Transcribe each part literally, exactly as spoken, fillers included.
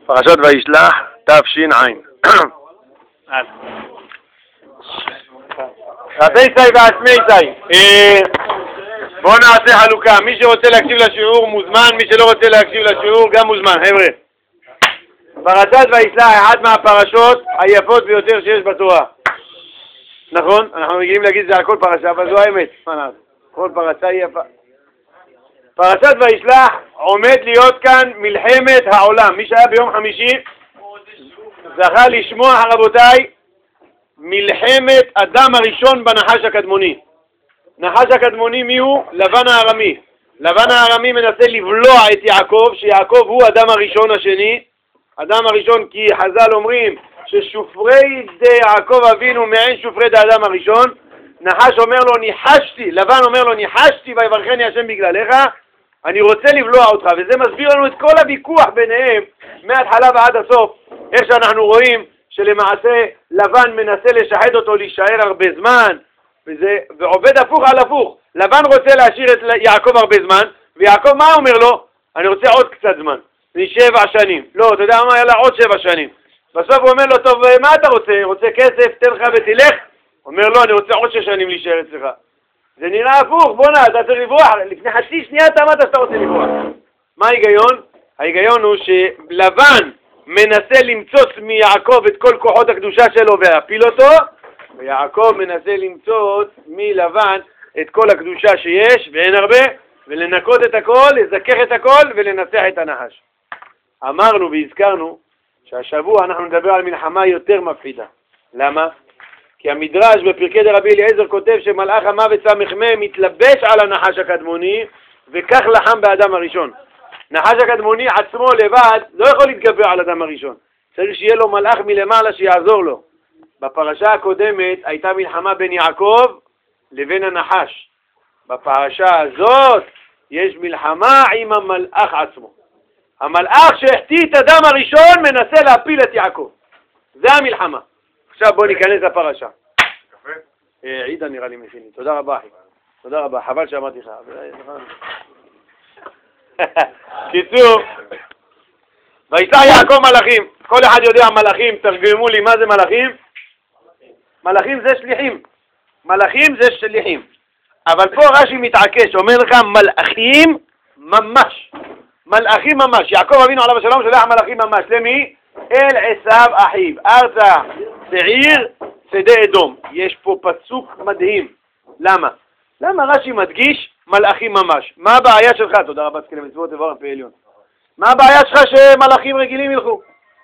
פרשת וישלח, תש"ע. רבי ועצמי. בואו נעשה חלוקה. מי שרוצה להקשיב לשיעור מוזמן, מי שלא רוצה להקשיב לשיעור גם מוזמן. חבר'ה, פרשת וישלח, אחת מהפרשות היפות ביותר שיש בתורה. נכון? אנחנו מגיעים להגיד זה על כל פרשה, אבל זו האמת. כל פרשה היא יפה. פרשת וישלח עומד להיות כאן מלחמת העולם. מי שהיה ביום חמישי זכה לשמוע, רבותיי, מלחמת אדם הראשון בנחש הקדמוני. נחש הקדמוני מי הוא? לבן הארמי. לבן הארמי מנסה לבלוע את יעקב, שיעקב הוא אדם הראשון השני. אדם הראשון כי חז"ל אומרים ששופרי די יעקב אבינו מעין שופרי די אדם הראשון. נחש אומר לו ניחשתי, לבן אומר לו ניחשתי ויברכני השם בגללך, אני רוצה לבלוע אותך. וזה מסביר לנו את כל הוויכוח ביניהם מההתחלה ועד הסוף, איך שאנחנו רואים שלמעשה לבן מנסה לשחד אותו להישאר הרבה זמן, וזה, ועובד הפוך על הפוך. לבן רוצה להשאיר את יעקב הרבה זמן, ויעקב מה אומר לו? אני רוצה עוד קצת זמן, שבע שנים. לא, אתה יודע מה, יאללה עוד שבע שנים. בסוף הוא אומר לו, טוב, מה אתה רוצה? רוצה כסף, תן לך ותלך? אומר לו, אני רוצה עוד שש שנים להישאר אצלך. זה נראה הפוך, בונה, אתה צריך לברוח. לפני חצי שנייה אתה אמרת שאתה רוצה לברוח. מה ההיגיון? ההיגיון הוא שלבן מנסה למצוץ מיעקב את כל כוחות הקדושה שלו ולהפיל אותו, ויעקב מנסה למצוץ מלבן את כל הקדושה שיש, ואין הרבה, ולנקות את הכל, לזכך את הכל ולנצח את הנחש. אמרנו והזכרנו שהשבוע אנחנו נדבר על מלחמה יותר מפחידה. למה? כי המדרש בפרקי דרבי אליעזר כותב שמלאך המוות סמ"ם מתלבש על הנחש הקדמוני וכך לחם באדם הראשון. נחש הקדמוני עצמו לבד לא יכול להתגבר על אדם הראשון. צריך שיהיה לו מלאך מלמעלה שיעזור לו. בפרשה הקודמת הייתה מלחמה בין יעקב לבין הנחש. בפרשה הזאת יש מלחמה עם המלאך עצמו. המלאך שהחטיא את אדם הראשון מנסה להפיל את יעקב. זה המלחמה. עכשיו בוא ניכנס לפרשה. עידה נראה לי מפיני. תודה רבה אחי. תודה רבה. חבל שאמרתי לך. קיצור, וישלח יעקב מלאכים. כל אחד יודע מלאכים, תרגמו לי מה זה מלאכים? מלאכים זה שליחים. מלאכים זה שליחים. אבל פה רש"י מתעקש, אומר לך מלאכים ממש. מלאכים ממש. יעקב אבינו עליו השלום שולח מלאכים ממש. למי? אל עשיו אחיו. ארצה שעיר שדה אדום. יש פה פסוק מדהים. למה? למה רש"י מדגיש מלאכים ממש? מה הבעיה שלך? תודה רבה סקל מצוות דבר פה עליון. מה הבעיה שלך שמלאכים רגילים ילכו?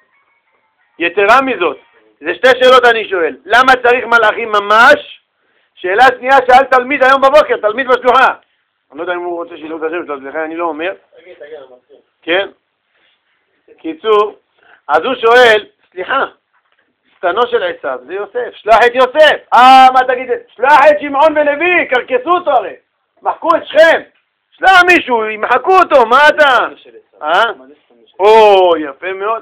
יתרה מזאת, זה שתי שאלות אני שואל. למה צריך מלאכים ממש? שאלה שנייה שאל תלמיד היום בבוקר, תלמיד בשלוחה. אני לא יודע אם הוא רוצה שילאו את השם שלו, לכן אני לא אומר. כן? קיצור, אז הוא שואל, סליחה, סתנו של עשיו, זה יוסף, שלח את יוסף. אה, מה תגיד? שלח את שמעון ולוי, קרקסו אותו הרי. מחקו את שכם. שלח מישהו, ימחקו אותו, מה אתה? אה? או, יפה מאוד.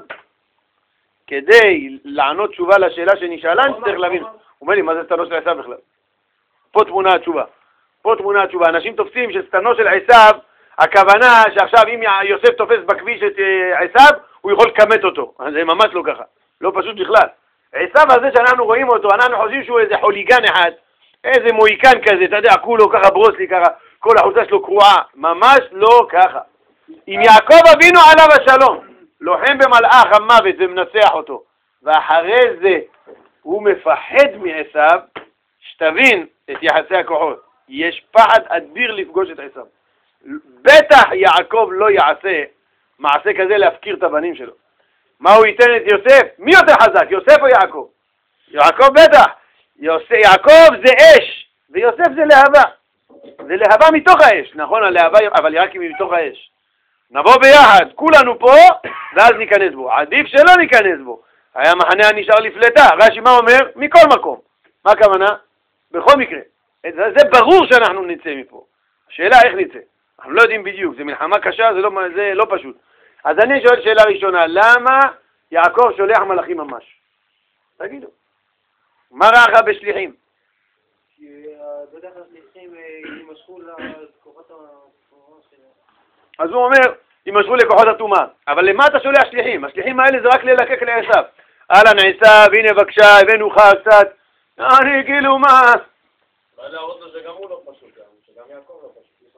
כדי לענות תשובה לשאלה שנשאלה, אני צריך להבין. הוא אומר לי, מה זה סתנו של עשיו בכלל? פה תמונה התשובה. פה תמונה התשובה. אנשים תופסים שסתנו של עשיו, הכוונה שעכשיו אם יוסף תופס בכביש את עשיו, הוא יכול לקמת אותו. זה ממש לא ככה. לא פשוט בכלל. עשיו הזה שאנחנו רואים אותו, אנחנו חושבים שהוא איזה חוליגן אחד, איזה מויקן כזה, אתה יודע, כולו ככה ברוסלי ככה, כל החולצה שלו קרועה. ממש לא ככה. אם יעקב אבינו עליו השלום, לוחם במלאך המוות ומנצח אותו, ואחרי זה הוא מפחד מעשיו, שתבין את יחסי הכוחות. יש פחד אדיר לפגוש את עשיו. בטח יעקב לא יעשה מעשה כזה להפקיר את הבנים שלו. מה הוא ייתן את יוסף? מי יותר חזק, יוסף או יעקב? יעקב בטח. יוסף, יעקב זה אש, ויוסף זה להבה. זה להבה מתוך האש, נכון? הלהבה, אבל היא רק מתוך האש. נבוא ביחד, כולנו פה, ואז ניכנס בו. עדיף שלא ניכנס בו. היה מחנה הנשאר לפלטה. רש"י מה אומר? מכל מקום. מה הכוונה? בכל מקרה. זה, זה ברור שאנחנו נצא מפה. השאלה איך נצא. אנחנו לא יודעים בדיוק. זה מלחמה קשה, זה לא, זה לא פשוט. אז אני שואל שאלה ראשונה, למה יעקב שולח מלאכים ממש? תגידו. מה רע לך בשליחים? כי בדרך כלל שליחים יימשכו לכוחות ה... אז הוא אומר, יימשכו לכוחות הטומאה. אבל למה אתה שולח שליחים? השליחים האלה זה רק ללקק לעשיו. אהלן עשיו, הנה בבקשה, הבאנו לך קצת. אני כאילו מה? מה להראות לו שגם הוא לא פשוט, שגם יעקב לא פשוט.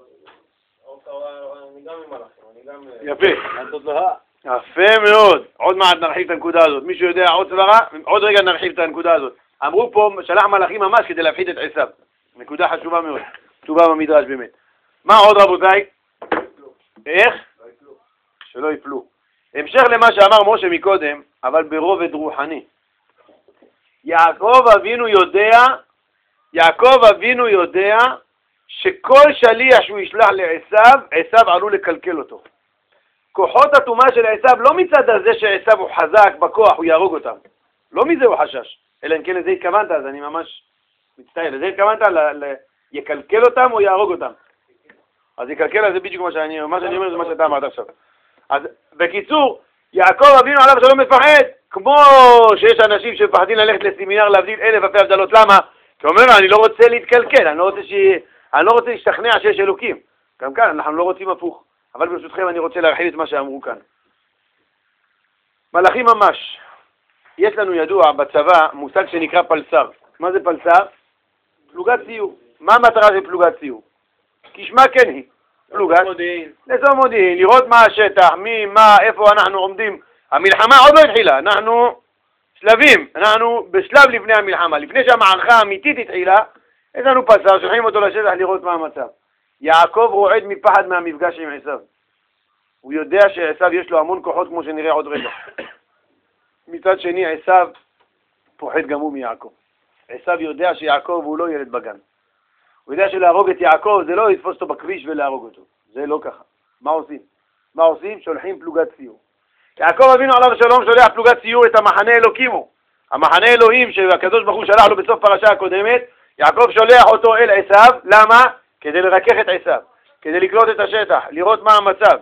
אני גם עם מלאכים, אני גם... יפה. יפה מאוד. עוד מעט נרחיב את הנקודה הזאת. מישהו יודע עוד סברה? עוד רגע נרחיב את הנקודה הזאת. אמרו פה, שלח מלאכים ממש כדי להפחית את עשיו. נקודה חשובה מאוד. כתובה במדרש באמת. מה עוד רבותיי? איך? שלא יפלו. המשך למה שאמר משה מקודם, אבל ברובד רוחני. יעקב אבינו יודע, יעקב אבינו יודע שכל שליח שהוא ישלח לעשיו, עשיו עלול לקלקל אותו. כוחות הטומאה של עשיו לא מצד הזה שעשיו הוא חזק בכוח, הוא יהרוג אותם. לא מזה הוא חשש, אלא אם כן לזה התכוונת, אז אני ממש מצטער. לזה התכוונת, ל- ל- יקלקל אותם או יהרוג אותם. אז יקלקל, זה בדיוק מה שאני, מה שאני אומר, זה מה שאתה אמרת עכשיו. אז בקיצור, יעקב אבינו עליו שלא מפחד, כמו שיש אנשים שמפחדים ללכת לסמינר להבדיל אלף אלפי הבדלות. למה? כי הוא אומר, אני לא רוצה להתקלקל, אני לא רוצה, ש... אני לא רוצה להשתכנע שיש אלוקים. גם כאן אנחנו לא רוצים הפוך. אבל ברשותכם אני רוצה להרחיב את מה שאמרו כאן. מלאכים ממש. יש לנו ידוע בצבא מושג שנקרא פלסר. מה זה פלסר? פלוגת ציור. מה המטרה של פלוגת ציור? כשמה כן היא. פלוגת מודיעין. לאסוף מודיעין, לראות מה השטח, מי, מה, איפה אנחנו עומדים. המלחמה עוד לא התחילה, אנחנו שלבים, אנחנו בשלב לפני המלחמה. לפני שהמערכה האמיתית התחילה, יש לנו פלסר, שולחים אותו לשטח לראות מה המצב. יעקב רועד מפחד מהמפגש עם עשיו. הוא יודע שעשיו יש לו המון כוחות כמו שנראה עוד רגע. מצד שני עשיו פוחד גם הוא מיעקב. עשיו יודע שיעקב הוא לא ילד בגן. הוא יודע שלהרוג את יעקב זה לא לתפוס אותו בכביש ולהרוג אותו. זה לא ככה. מה עושים? מה עושים? שולחים פלוגת ציור. יעקב אבינו עליו השלום שולח פלוגת ציור את המחנה אלוקים הוא. המחנה אלוהים שהקדוש ברוך הוא שלח לו בסוף פרשה הקודמת, יעקב שולח אותו אל עשיו. למה? כדי לרכך את עשיו. כדי לקלוט את השטח, לראות מה המצב.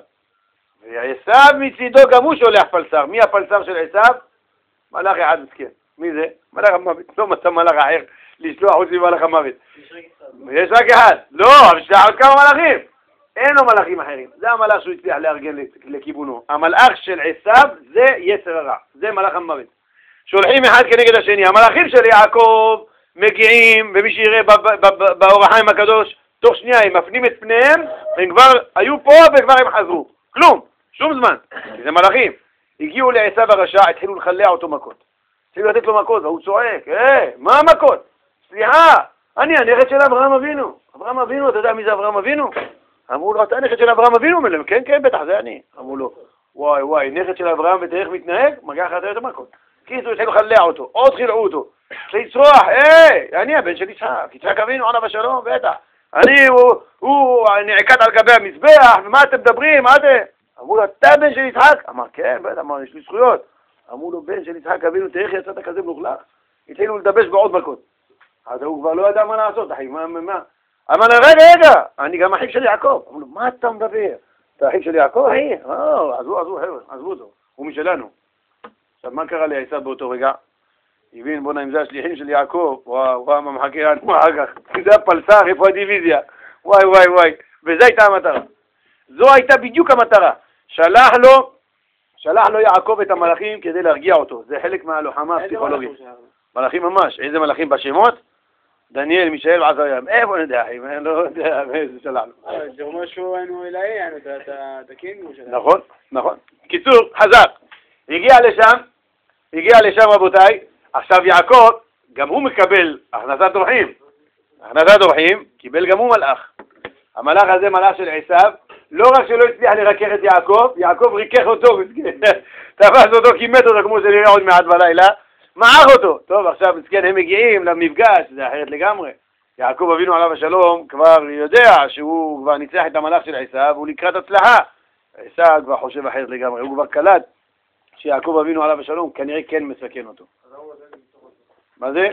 ועשיו מצידו גם הוא שולח פלסר. מי הפלסר של עשיו? מלאך אחד מסכן. מי זה? מלאך המוות. לא מצא מלאך אחר לשלוח חוץ ממלאך המוות. יש רק אחד. לא, אבל יש עוד כמה מלאכים. אין לו מלאכים אחרים. זה המלאך שהוא הצליח לארגן לכיוונו. המלאך של עשיו זה יצר הרע. זה מלאך המוות. שולחים אחד כנגד השני. המלאכים של יעקב מגיעים, ומי שיראה באור החיים הקדוש, תוך שנייה הם מפנים את פניהם, הם כבר היו פה וכבר הם חזרו. כלום, שום זמן. זה מלאכים. הגיעו לעשיו הרשע, התחילו לחלע אותו מכות. התחילו לתת לו מכות, והוא צועק, אה, מה המכות? סליחה, אני הנכד של אברהם אבינו. אברהם אבינו, אתה יודע מי זה אברהם אבינו? אמרו לו, אתה הנכד של אברהם אבינו? אומר להם, כן, כן, בטח, זה אני. אמרו לו, וואי, וואי, נכד של אברהם ותראה איך מתנהג? מגע אחת את המכות. קיצור, התחילו לחלע אותו, עוד חילעו אותו. לצרוח, אה, אני הבן של יצחק, יצחק אבינו, עליו השלום, בטח. אני, הוא, הוא נעקד על גבי המזבח, ומה אתם מדברים, מה זה? אמרו לו, אתה בן של יצחק? אמר, כן, בטח, אמר, יש לי זכויות. אמרו לו, בן של יצחק אבינו, תראה איך יצאת כזה מלוכלך. התחילו לדבש בעוד מכות. אז הוא כבר לא ידע מה לעשות, אחי, מה, מה? אמר, רגע, רגע, אני גם אחיו של יעקב. אמרו לו, מה אתה מדבר? אתה אחיו של יעקב? אחי, אה, עזבו, עזבו, חבר'ה, עזבו אותו, הוא משלנו. עכשיו, מה קרה לעשיו באותו רגע? הבין, בוא נעים, זה השליחים של יעקב, וואו, וואו, מה מחכה לנו אחר כך, זה הפלסר, איפה הדיוויזיה, וואי, וואי, וואי, וזו הייתה המטרה. זו הייתה בדיוק המטרה. שלח לו, שלח לו יעקב את המלאכים כדי להרגיע אותו, זה חלק מהלוחמה הפסיכולוגית. מלאכים ממש, איזה מלאכים בשמות? דניאל, מישאל ועזריה, איפה נדע, אני לא יודע, איזה שלח לו. זה אומר שהוא היינו אלאי, היינו את הקינג שלנו. נכון, נכון. קיצור, חזק, הגיע לשם, הגיע לשם רבותיי, עכשיו יעקב, גם הוא מקבל הכנסת אורחים. הכנסת אורחים, קיבל גם הוא מלאך. המלאך הזה מלאך של עשיו, לא רק שלא הצליח לרכך את יעקב, יעקב ריכך אותו, תפס אותו, כימת אותו כמו שנראה עוד מעט בלילה, מעך אותו. טוב, עכשיו מסכן הם מגיעים למפגש, זה אחרת לגמרי. יעקב אבינו עליו השלום כבר יודע שהוא כבר ניצח את המלאך של עשיו, והוא לקראת הצלחה. עשיו כבר חושב אחרת לגמרי, הוא כבר קלט שיעקב אבינו עליו השלום כנראה כן מסכן אותו. מה זה?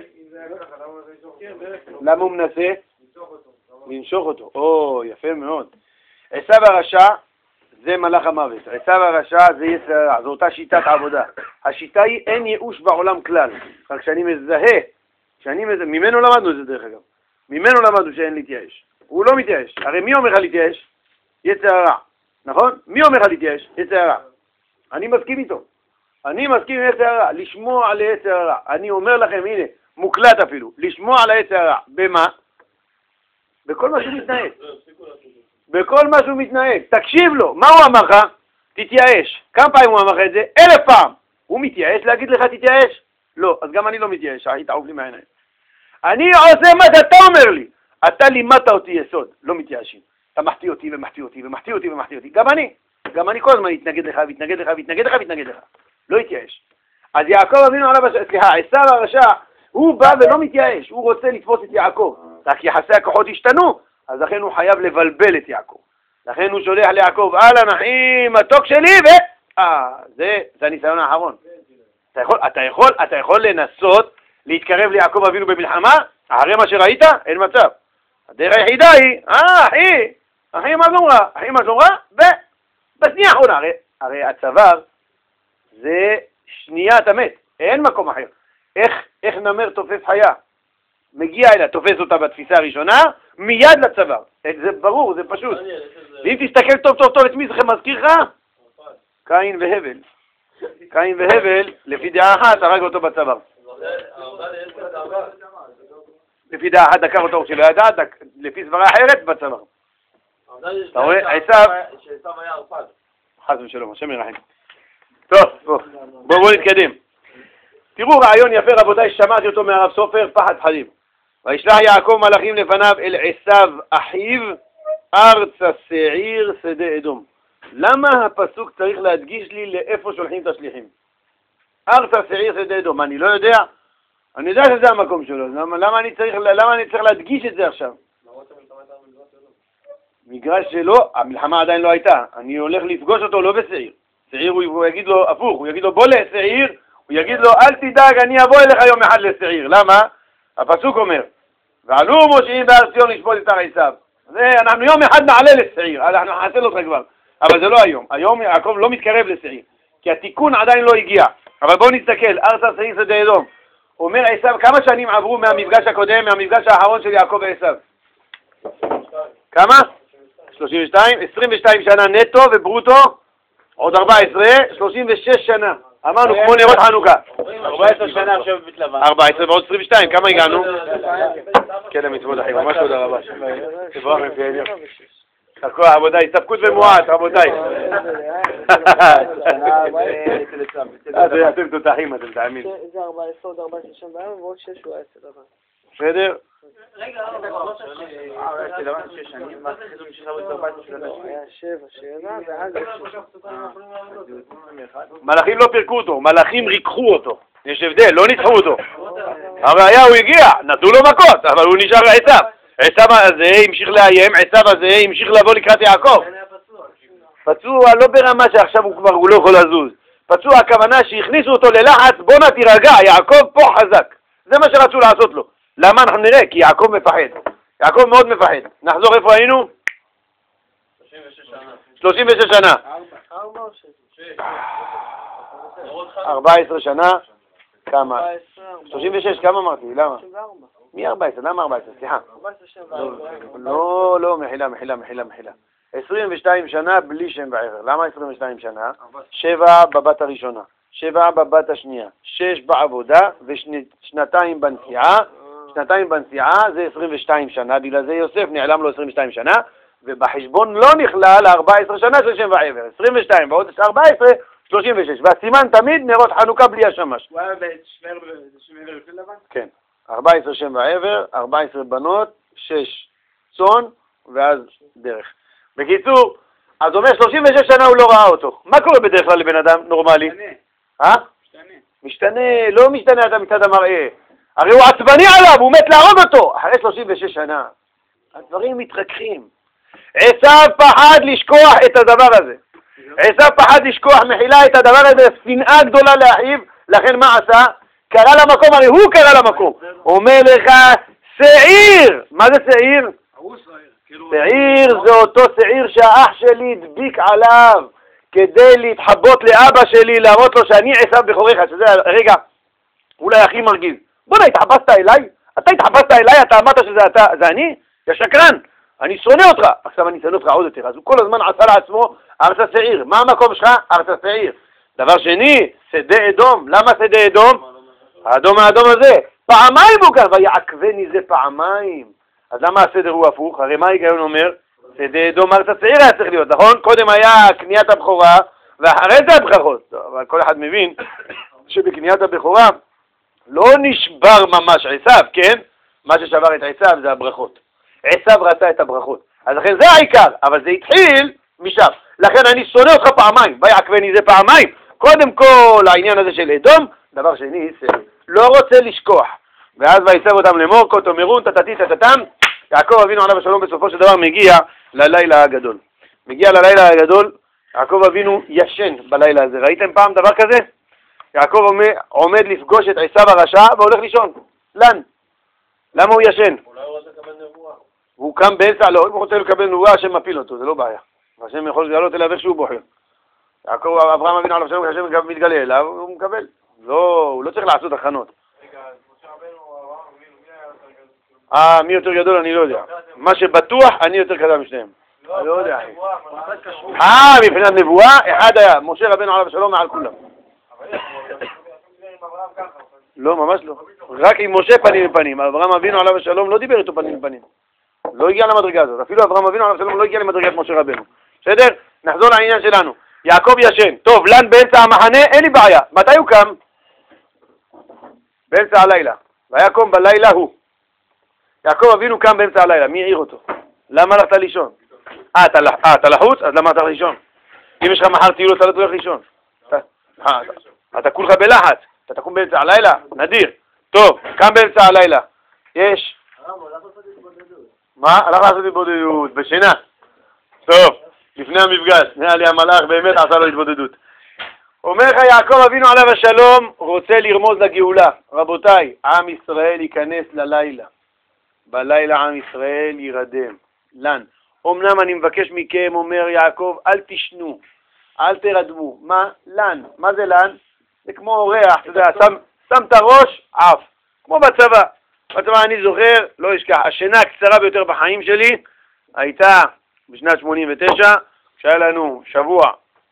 למה הוא מנסה? לנשוך אותו. או, יפה מאוד. עשיו הרשע זה מלאך המוות. עשיו הרשע זה יצר הרע, זו אותה שיטת עבודה. השיטה היא אין ייאוש בעולם כלל. רק כשאני מזהה, כשאני מזהה, ממנו למדנו את זה דרך אגב. ממנו למדנו שאין להתייאש. הוא לא מתייאש. הרי מי אומר לך להתייאש? יצר הרע. נכון? מי אומר לך להתייאש? יצר הרע. אני מסכים איתו. אני מסכים עם יצר הרע, לשמוע ליצר הרע. אני אומר לכם, הנה, מוקלט אפילו, לשמוע ליצר הרע. במה? בכל מה שהוא מתנהג. בכל מה שהוא מתנהג. תקשיב לו, מה הוא אמר לך? תתייאש. כמה פעמים הוא אמר לך את זה? אלף פעם. הוא מתייאש להגיד לך תתייאש? לא, אז גם אני לא מתייאש, היית עוף לי מהעיניים. אני עושה מה שאתה אומר לי. אתה לימדת אותי יסוד, לא מתייאשים. אתה מחטיא אותי ומחטיא אותי ומחטיא אותי ומחטיא אותי. גם אני. גם אני כל הזמן התנגד לך והתנגד לך והתנגד לך והתנגד לך. לא התייאש. אז יעקב אבינו עליו, סליחה, עשיו הרשע, הוא בא ולא מתייאש. הוא רוצה לתפוס את יעקב. רק יחסי הכוחות השתנו, אז לכן הוא חייב לבלבל את יעקב. לכן הוא שולח ליעקב, אהלן אחי, מתוק שלי, ו... אה, זה, זה הניסיון האחרון. אתה יכול, אתה יכול, אתה יכול לנסות להתקרב ליעקב אבינו במלחמה, אחרי מה שראית, אין מצב. הדרך היחידה היא, אה, אחי, אחי מה שלומך, אחי מה שלומך, ובשנייה האחרונה, הרי, הרי הצוואר זה שנייה אתה מת, אין מקום אחר. איך, איך נמר תופס חיה? מגיע אליה, תופס אותה בתפיסה הראשונה, מיד לצוואר. זה ברור, זה פשוט. ואם תסתכל טוב טוב טוב את מי זה מזכיר לך? קין והבל. קין והבל, לפי דעה אחת, הרג אותו בצוואר. לפי דעה אחת דקר אותו כשלא ידע, לפי סברה אחרת בצוואר. אתה רואה? עשיו... שעשיו היה ערפד. חס ושלום, השם ירחם. טוב, בואו בואו נתקדם. תראו רעיון יפה רבותיי, שמעתי אותו מהרב סופר, פחד פחדים. וישלח יעקב מלאכים לפניו אל עשיו אחיו, ארצה שעיר שדה אדום. למה הפסוק צריך להדגיש לי לאיפה שולחים את השליחים? ארצה שעיר שדה אדום, אני לא יודע. אני יודע שזה המקום שלו, למה, למה, אני צריך, למה אני צריך להדגיש את זה עכשיו? מגרש שלו, המלחמה עדיין לא הייתה. אני הולך לפגוש אותו לא בשעיר. שעיר הוא, הוא יגיד לו הפוך, הוא יגיד לו בוא לשעיר, הוא יגיד לו אל תדאג אני אבוא אליך יום אחד לשעיר. למה? הפסוק אומר, ועלו מושיעים בהר ציון לשפוט את הר עשיו. אנחנו יום אחד נעלה לשעיר, אנחנו נחסל אותך כבר. אבל זה לא היום. היום יעקב לא מתקרב לשעיר, כי התיקון עדיין לא הגיע. אבל בואו נסתכל, ארצה שעיר שדה אדום. אומר עשיו, כמה שנים עברו מהמפגש הקודם, מהמפגש האחרון של יעקב ועשיו? כמה? שלושים ושתיים, עשרים ושתיים שנה נטו וברוטו, עוד ארבע עשרה, שלושים ושש שנה. אמרנו כמו נרות חנוכה. ארבע עשרה שנה עכשיו בבית לבן. ארבע עשרה ועוד עשרים ושתיים, כמה הגענו? כן, המצוות אחי, ממש תודה רבה. תברך לפי העניין. חכו, רבותיי, הסתפקות ומועט, רבותיי. אתם תותחים, אתם תאמין. זה ארבע עשרה, עוד ארבע עשרה שנה בעיה, ועוד שש הוא היה אצל לבן. בסדר? רגע, היה שבע, שבע, ואז מלאכים לא פירקו אותו, מלאכים ריקחו אותו. יש הבדל, לא ניצחו אותו. הראיה הוא הגיע, נתנו לו מכות, אבל הוא נשאר עשיו. עשיו הזה המשיך לאיים, עשיו הזה המשיך לבוא לקראת יעקב. פצוע לא ברמה שעכשיו הוא כבר הוא לא יכול לזוז. פצוע הכוונה שהכניסו אותו ללחץ, בוא נא תירגע, יעקב פה חזק. זה מה שרצו לעשות לו. למה? אנחנו נראה, כי יעקב מפחד. יעקב מאוד מפחד. נחזור איפה היינו? שלושים ושש שנה. ארבע עשרה שנה. כמה? שלושים ושש, כמה אמרתי? למה? מי ארבע עשרה? למה ארבע עשרה? סליחה. לא, לא, מחילה, מחילה, מחילה, מחילה. עשרים ושתיים שנה בלי שם ועבר. למה עשרים ושתיים שנה? שבע בבת הראשונה, שבע בבת השנייה, שש בעבודה ושנתיים בנסיעה. שנתיים בנסיעה זה עשרים ושתיים שנה, בגלל זה יוסף נעלם לו עשרים ושתיים שנה, ובחשבון לא נכלל ארבע עשרה שנה של שם ועבר. עשרים ושתיים ועוד ארבע עשרה, שלושים ושש. והסימן תמיד נרות חנוכה בלי השמש. הוא היה בשמר לפי לבן? כן. ארבע עשרה שם ועבר, ארבע עשרה בנות, שש צאן, ואז דרך. בקיצור, אז אומר שלושים ושש שנה הוא לא ראה אותו. מה קורה בדרך כלל לבן אדם נורמלי? משתנה. אה? משתנה. משתנה, לא משתנה אתה מצד המראה. הרי הוא עצבני עליו, הוא מת להרוג אותו. אחרי שלושים ושש שנה, הדברים מתרככים. עשיו פחד לשכוח את הדבר הזה. עשיו פחד לשכוח מחילה את הדבר הזה, שנאה גדולה לאחיו, לכן מה עשה? קרא למקום, הרי הוא קרא למקום. אומר לך, שעיר! מה זה שעיר? שעיר זה אותו שעיר שהאח שלי דביק עליו, כדי להתחבות לאבא שלי, להראות לו שאני עשיו בכוריך, שזה רגע, אולי הכי מרגיז. בוא'נה, התחבסת אליי? אתה התחבסת אליי, אתה אמרת שזה אתה, זה אני? יא שקרן. אני שונא אותך, עכשיו אני שונא אותך עוד יותר, אז הוא כל הזמן עשה לעצמו ארץ השעיר. מה המקום שלך? ארץ השעיר. דבר שני, שדה אדום. למה שדה אדום? האדום האדום הזה. פעמיים הוא כאן, ויעקבני זה פעמיים. אז למה הסדר הוא הפוך? הרי מה ההיגיון אומר? שדה אדום ארץ השעיר היה צריך להיות, נכון? קודם היה קניית הבכורה, ואחרי זה הברכות. אבל כל אחד מבין שבקניית הבכורה לא נשבר ממש עשיו, כן? מה ששבר את עשיו זה הברכות. עשיו רצה את הברכות. אז לכן זה העיקר, אבל זה התחיל משם. לכן אני שונא אותך פעמיים, ויעקבני זה פעמיים. קודם כל העניין הזה של אדום, דבר שני, לא רוצה לשכוח. ואז ויצב אותם לאמור, כה תאמרון, תתתי תתתם, יעקב אבינו עליו השלום בסופו של דבר מגיע ללילה הגדול. מגיע ללילה הגדול, יעקב אבינו ישן בלילה הזה. ראיתם פעם דבר כזה? יעקב עומד לפגוש את עשיו הרשע והולך לישון. לן? למה הוא ישן? אולי הוא רוצה לקבל נבואה. הוא קם באמצע, לא, אם הוא רוצה לקבל נבואה, השם מפיל אותו, זה לא בעיה. השם יכול לגלות אליו איך שהוא בוחר. יעקב, אברהם אבינו עליו השלום, כשהשם מתגלה אליו, הוא מקבל. לא, הוא לא צריך לעשות הכנות. רגע, אז משה רבנו, אברהם אבינו, מי היה יותר גדול? אה, מי יותר גדול אני לא יודע. מה שבטוח, אני יותר קדום משניהם. אני לא יודע. אה, מבחינת נבואה, אחד היה, משה רבנו עליו השלום מעל כולם. לא, ממש לא. רק עם משה פנים לפנים. אברהם אבינו עליו השלום לא דיבר איתו פנים לפנים. לא הגיע למדרגה הזאת. אפילו אברהם אבינו עליו השלום לא הגיע למדרגת משה רבנו. בסדר? נחזור לעניין שלנו. יעקב ישן. טוב, לן באמצע המחנה, אין לי בעיה. מתי הוא קם? באמצע הלילה. ויקום בלילה הוא. יעקב אבינו קם באמצע הלילה. מי העיר אותו? למה הלכת לישון? אה, אתה לחוץ? אז למה אתה לישון? אם יש לך מחר טיול, אתה לא תלך לישון. אתה כולך בלחץ. אתה תקום באמצע הלילה? נדיר. טוב, קם באמצע הלילה. יש. מה? הלך לעשות התבודדות, בשינה. טוב, לפני המפגש. נראה לי המלאך באמת עשה לו התבודדות. אומר לך יעקב אבינו עליו השלום, רוצה לרמוז לגאולה. רבותיי, עם ישראל ייכנס ללילה. בלילה עם ישראל יירדם. לן. אמנם אני מבקש מכם, אומר יעקב, אל תשנו, אל תרדמו. מה? לן. מה זה לן? זה כמו אורח, אתה יודע, שם, שם את הראש, עף. כמו בצבא. בצבא אני זוכר, לא אשכח, השינה הקצרה ביותר בחיים שלי הייתה בשנת שמונים ותשע, כשהיה לנו שבוע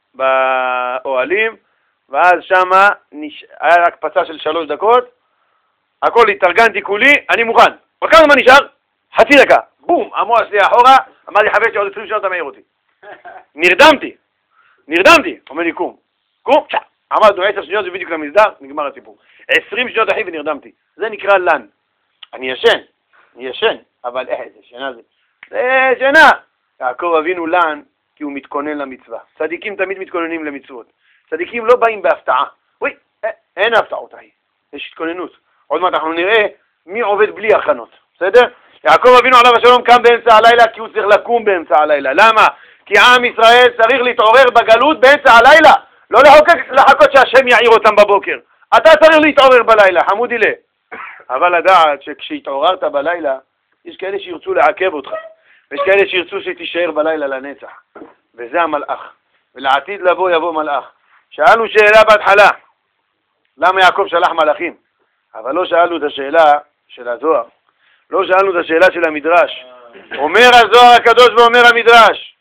באוהלים, ואז שמה נש... היה רק פצע של שלוש דקות, הכל התארגנתי כולי, אני מוכן. אבל כמה זמן נשאר? חצי דקה. בום, המוח שלי אחורה, אמר לי חבר שעוד עשרים שנות אתה מעיר אותי. נרדמתי, נרדמתי, אומר לי קום, קום, צ'ה. עמדנו עשר שניות, זה בדיוק למסדר, נגמר הסיפור. עשרים שניות אחי ונרדמתי. זה נקרא לן. אני ישן, אני ישן, אבל אה, זה שינה זה. זה שינה. יעקב אבינו לן, כי הוא מתכונן למצווה. צדיקים תמיד מתכוננים למצוות. צדיקים לא באים בהפתעה. אוי, אה, אין הפתעות ahí. יש התכוננות. עוד מעט אנחנו נראה מי עובד בלי הכנות. בסדר? יעקב אבינו עליו השלום קם באמצע הלילה, כי הוא צריך לקום באמצע הלילה. למה? כי עם ישראל צריך להתעורר בגלות באמצע הלילה. לא לחכות, לחכות שהשם יעיר אותם בבוקר. אתה צריך להתעורר בלילה, חמודי לה. אבל לדעת שכשהתעוררת בלילה, יש כאלה שירצו לעכב אותך. ויש כאלה שירצו שתישאר בלילה לנצח. וזה המלאך. ולעתיד לבוא יבוא מלאך. שאלנו שאלה בהתחלה, למה יעקב שלח מלאכים? אבל לא שאלנו את השאלה של הזוהר. לא שאלנו את השאלה של המדרש. אומר הזוהר הקדוש ואומר המדרש,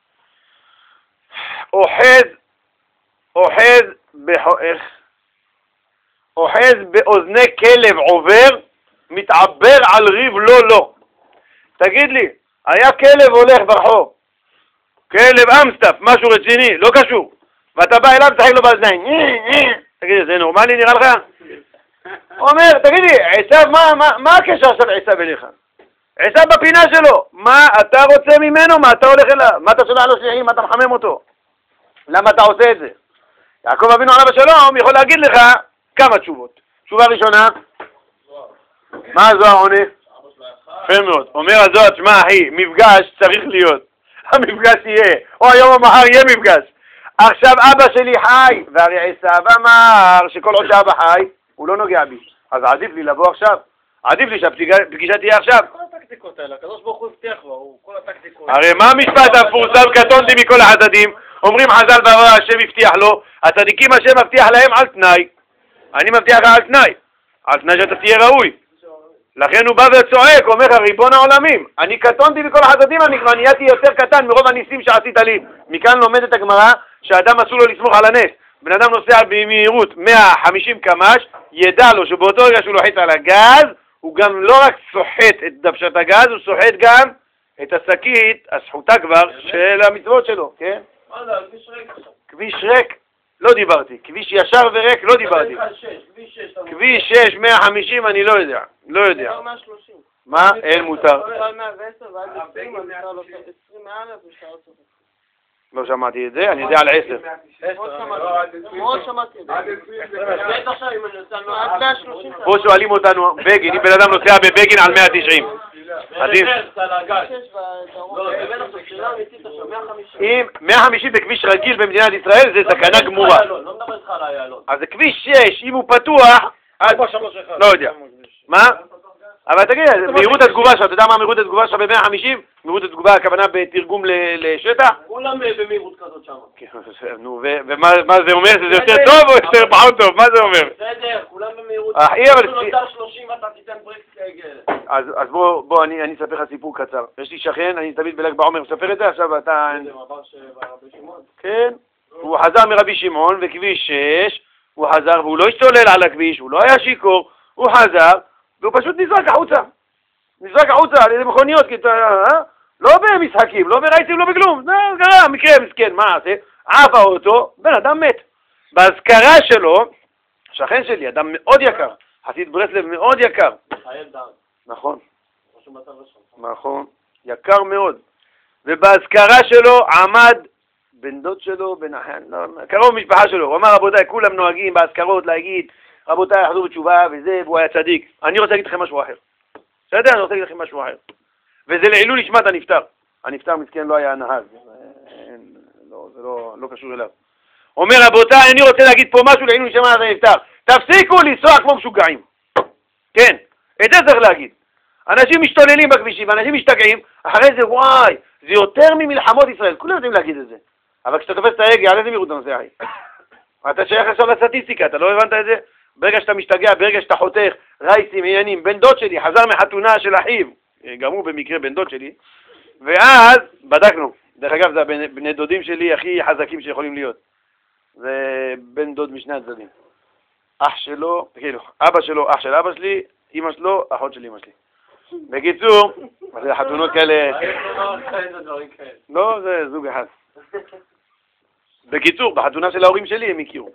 אוחז אוחז בחוח, אוחז באוזני כלב עובר, מתעבר על ריב לא לא. תגיד לי, היה כלב הולך ברחוב, כלב אמסטף, משהו רציני, לא קשור, ואתה בא אליו תחייב לו באזניים, תגיד לי, זה נורמלי נראה לך? אומר, תגיד לי, עשיו, מה, מה, מה הקשר עכשיו עשיו אליך? עשיו בפינה שלו, מה אתה רוצה ממנו? מה אתה הולך אליו? מה אתה שולח לו שליחים? מה אתה מחמם אותו? למה אתה עושה את זה? יעקב אבינו עליו השלום יכול להגיד לך כמה תשובות. תשובה ראשונה, מה הזוהר עונה? יפה מאוד. אומר הזוהר, תשמע אחי, מפגש צריך להיות. המפגש יהיה, או היום או מחר יהיה מפגש. עכשיו אבא שלי חי, והרי עשיו אמר שכל עוד שאבא חי, הוא לא נוגע בי. אז עדיף לי לבוא עכשיו. עדיף לי שהפגישה תהיה עכשיו. כל הטקטיקות האלה, הקדוש ברוך הוא הבטיח לו, כל הטקטיקות. הרי מה המשפט המפורסם? קטונתי מכל החסדים. אומרים חז"ל בעבר השם הבטיח לו, הצדיקים השם מבטיח להם על תנאי. אני מבטיח לך על תנאי. על תנאי שאתה תהיה ראוי. לכן הוא בא וצועק, אומר ריבון העולמים, אני קטונתי מכל החסדים, אני כבר נהייתי יותר קטן מרוב הניסים שעשית לי. מכאן לומדת הגמרא שאדם אסור לו לסמוך על הנס. בן אדם נוסע במהירות מאה וחמישים קמ"ש, ידע לו שבאותו רגע שהוא לוחץ על הגז, הוא גם לא רק סוחט את דוושת הגז, הוא סוחט גם את השקית, הסחוטה כבר, של המצוות שלו, כן? מה זה, כביש ריק עכשיו. כביש ריק, לא דיברתי. כביש ישר וריק, לא דיברתי. כביש שש, מאה וחמישים, אני לא יודע. לא יודע. מאה שלושים. מה? אין מותר. מאה ועשר ועד עשרים, מותר לו עשרים מערב ושאר אותו. לא שמעתי את זה, אני יודע על עשר. מאוד שמעתי את זה. עד עכשיו אם אני יוצא עד מאה שלושים. פה שואלים אותנו, בגין, אם בן אדם נוסע בבגין על מאה ותשעים. אם מאה וחמישים בכביש רגיל במדינת ישראל זה סכנה גמורה. אז זה כביש שש, אם הוא פתוח, לא יודע. מה? אבל תגיד, מהירות התגובה שלך, אתה יודע מה מהירות התגובה שלך ב-מאה וחמישים? מהירות התגובה הכוונה בתרגום לשטח? כולם במהירות כזאת שם. נו, ומה זה אומר? שזה יותר טוב או יותר פחות טוב? מה זה אומר? בסדר, כולם במהירות. שלושים ואתה תיתן ברקס כגל. אז בוא, אני אספר לך סיפור קצר. יש לי שכן, אני תמיד בל"ג בעומר מספר את זה, עכשיו אתה... זה מעבר שרבי שמעון. כן, הוא חזר מרבי שמעון בכביש שש, הוא חזר והוא לא השתולל על הכביש, הוא לא היה שיקור, הוא חזר והוא פשוט נזרק החוצה. נזרק החוצה על איזה מכוניות, לא במשחקים, לא ברייסים, לא בכלום. זה קרה, מקרה מסכן, מה עשה? עף האוטו, בן אדם מת. בהזכרה שלו, שכן שלי, אדם מאוד יקר, חסיד ברסלב מאוד יקר. חייל דן. נכון. נכון, יקר מאוד. ובהזכרה שלו עמד בן דוד שלו, בן אחן, לא, קרוב משפחה שלו. הוא אמר, רבותיי, כולם נוהגים בהזכרות להגיד, רבותיי, יחזרו בתשובה וזה, והוא היה צדיק. אני רוצה להגיד לכם משהו אחר. בסדר? אני רוצה להגיד לכם משהו אחר. וזה לעילוי נשמת הנפטר. הנפטר מסכן לא היה נהג. לא, זה לא, לא קשור אליו. אומר, רבותיי, אני רוצה להגיד פה משהו לעילוי נשמת הנפטר. תפסיקו לנסוע כמו משוגעים. כן, את זה צריך להגיד. אנשים משתוללים בכבישים, אנשים משתגעים, אחרי זה, וואי, זה יותר ממלחמות ישראל. כולם יודעים להגיד את זה. אבל כשאתה תופס את ההגה, על איזה מהירות אתה נוסע? אתה שייך עכשיו לסטטיסטיקה, אתה לא הבנת את זה? ברגע שאתה משתגע, ברגע שאתה חותך, רייסים, עניינים, בן דוד שלי, חזר מחתונה של אחיו, גם הוא במקרה בן דוד שלי, ואז בדקנו, דרך אגב זה בני דודים שלי הכי חזקים שיכולים להיות, זה בן דוד משני הצדדים, אח שלו, כאילו, אבא שלו, אח של אבא שלי, אמא שלו, אחות של אמא שלי. בקיצור, זה חתונות כאלה, לא, זה זוג אחד. בקיצור, בחתונה של ההורים שלי הם הכירו.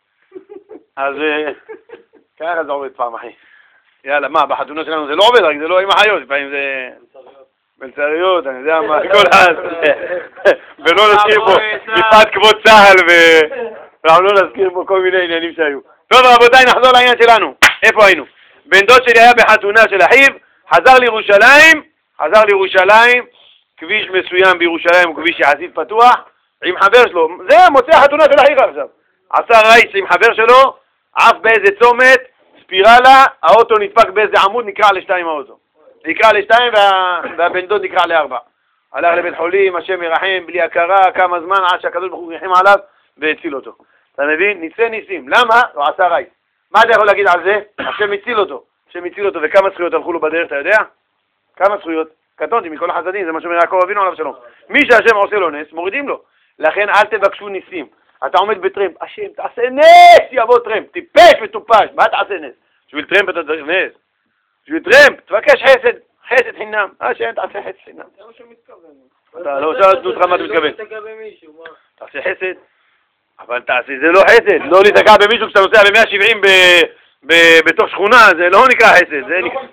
אז ככה זה עובד פעם, אחי. יאללה, מה, בחתונה שלנו זה לא עובד, רק זה לא עם החיות, לפעמים זה... מלצריות, אני יודע מה, כל אז. ולא נזכיר פה, מפאת כבוד צהל, ואנחנו לא נזכיר פה כל מיני עניינים שהיו. טוב, רבותיי, נחזור לעניין שלנו. איפה היינו? בן דוד שלי היה בחתונה של אחיו, חזר לירושלים, חזר לירושלים, כביש מסוים בירושלים הוא כביש יחסית פתוח, עם חבר שלו, זה מוצא החתונה של אחיו עכשיו. עשה רייס עם חבר שלו, עף באיזה צומת, ספירלה, האוטו נדפק באיזה עמוד, נקרע לשתיים האוטו. נקרע לשתיים וה... והבן דוד נקרע לארבע. הלך לבית חולים, השם ירחם, בלי הכרה, כמה זמן עד שהקדוש ברוך הוא ירחם עליו והציל אותו. אתה מבין? ניסי ניסים. למה? הוא עשה רייס. מה אתה יכול להגיד על זה? השם הציל אותו. השם הציל אותו, וכמה זכויות הלכו לו בדרך, אתה יודע? כמה זכויות? קטונתי מכל החסדים, זה מה שאומר יעקב אבינו עליו שלום. מי שהשם עושה לו נס, מורידים לו. לכן אל תבקשו ניסים. אתה עומד בטרמפ, השם תעשה נס, יבוא טרמפ, טיפש וטופש, מה תעשה נס? בשביל טרמפ אתה צריך נס. בשביל טרמפ, תבקש חסד, חסד חינם, השם תעשה חסד חינם. זה מה שמתכוון. אתה לא רוצה לדעת לך מה אתה מתכוון. תעשה חסד, אבל תעשה, זה לא חסד, לא להתקע במישהו כשאתה נוסע ב-מאה שבעים בתוך שכונה, זה לא נקרא חסד, זה נקרא...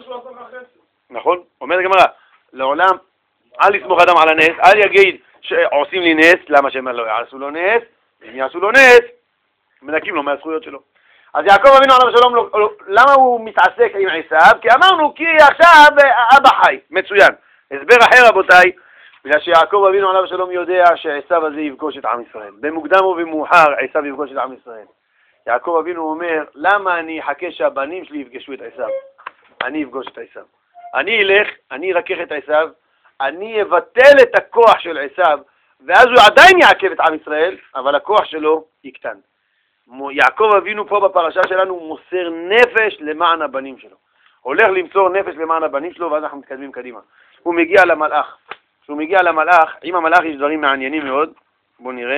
נכון, אומרת הגמרא, לעולם, אל לסמוך אדם על הנס, אל יגיד שעושים לי נס, למה שהם לא יעשו לו נס, אם יעשו לו נס, מנקים לו מהזכויות שלו. אז יעקב אבינו עליו שלום, למה הוא מתעסק עם עשיו? כי אמרנו, כי עכשיו אבא חי, מצוין. הסבר אחר רבותיי, בגלל שיעקב אבינו עליו שלום יודע שעשיו הזה יפגוש את עם ישראל. במוקדם ובמאוחר עשיו יפגוש את עם ישראל. יעקב אבינו אומר, למה אני אחכה שהבנים שלי יפגשו את עשיו? אני אפגוש את עשיו. אני אלך, אני ארכך את עשיו, אני אבטל את הכוח של עשיו, ואז הוא עדיין יעכב את עם ישראל, אבל הכוח שלו יקטן. יעקב אבינו פה בפרשה שלנו מוסר נפש למען הבנים שלו. הולך למסור נפש למען הבנים שלו, ואז אנחנו מתקדמים קדימה. הוא מגיע למלאך. כשהוא מגיע למלאך, עם המלאך יש דברים מעניינים מאוד. בואו נראה.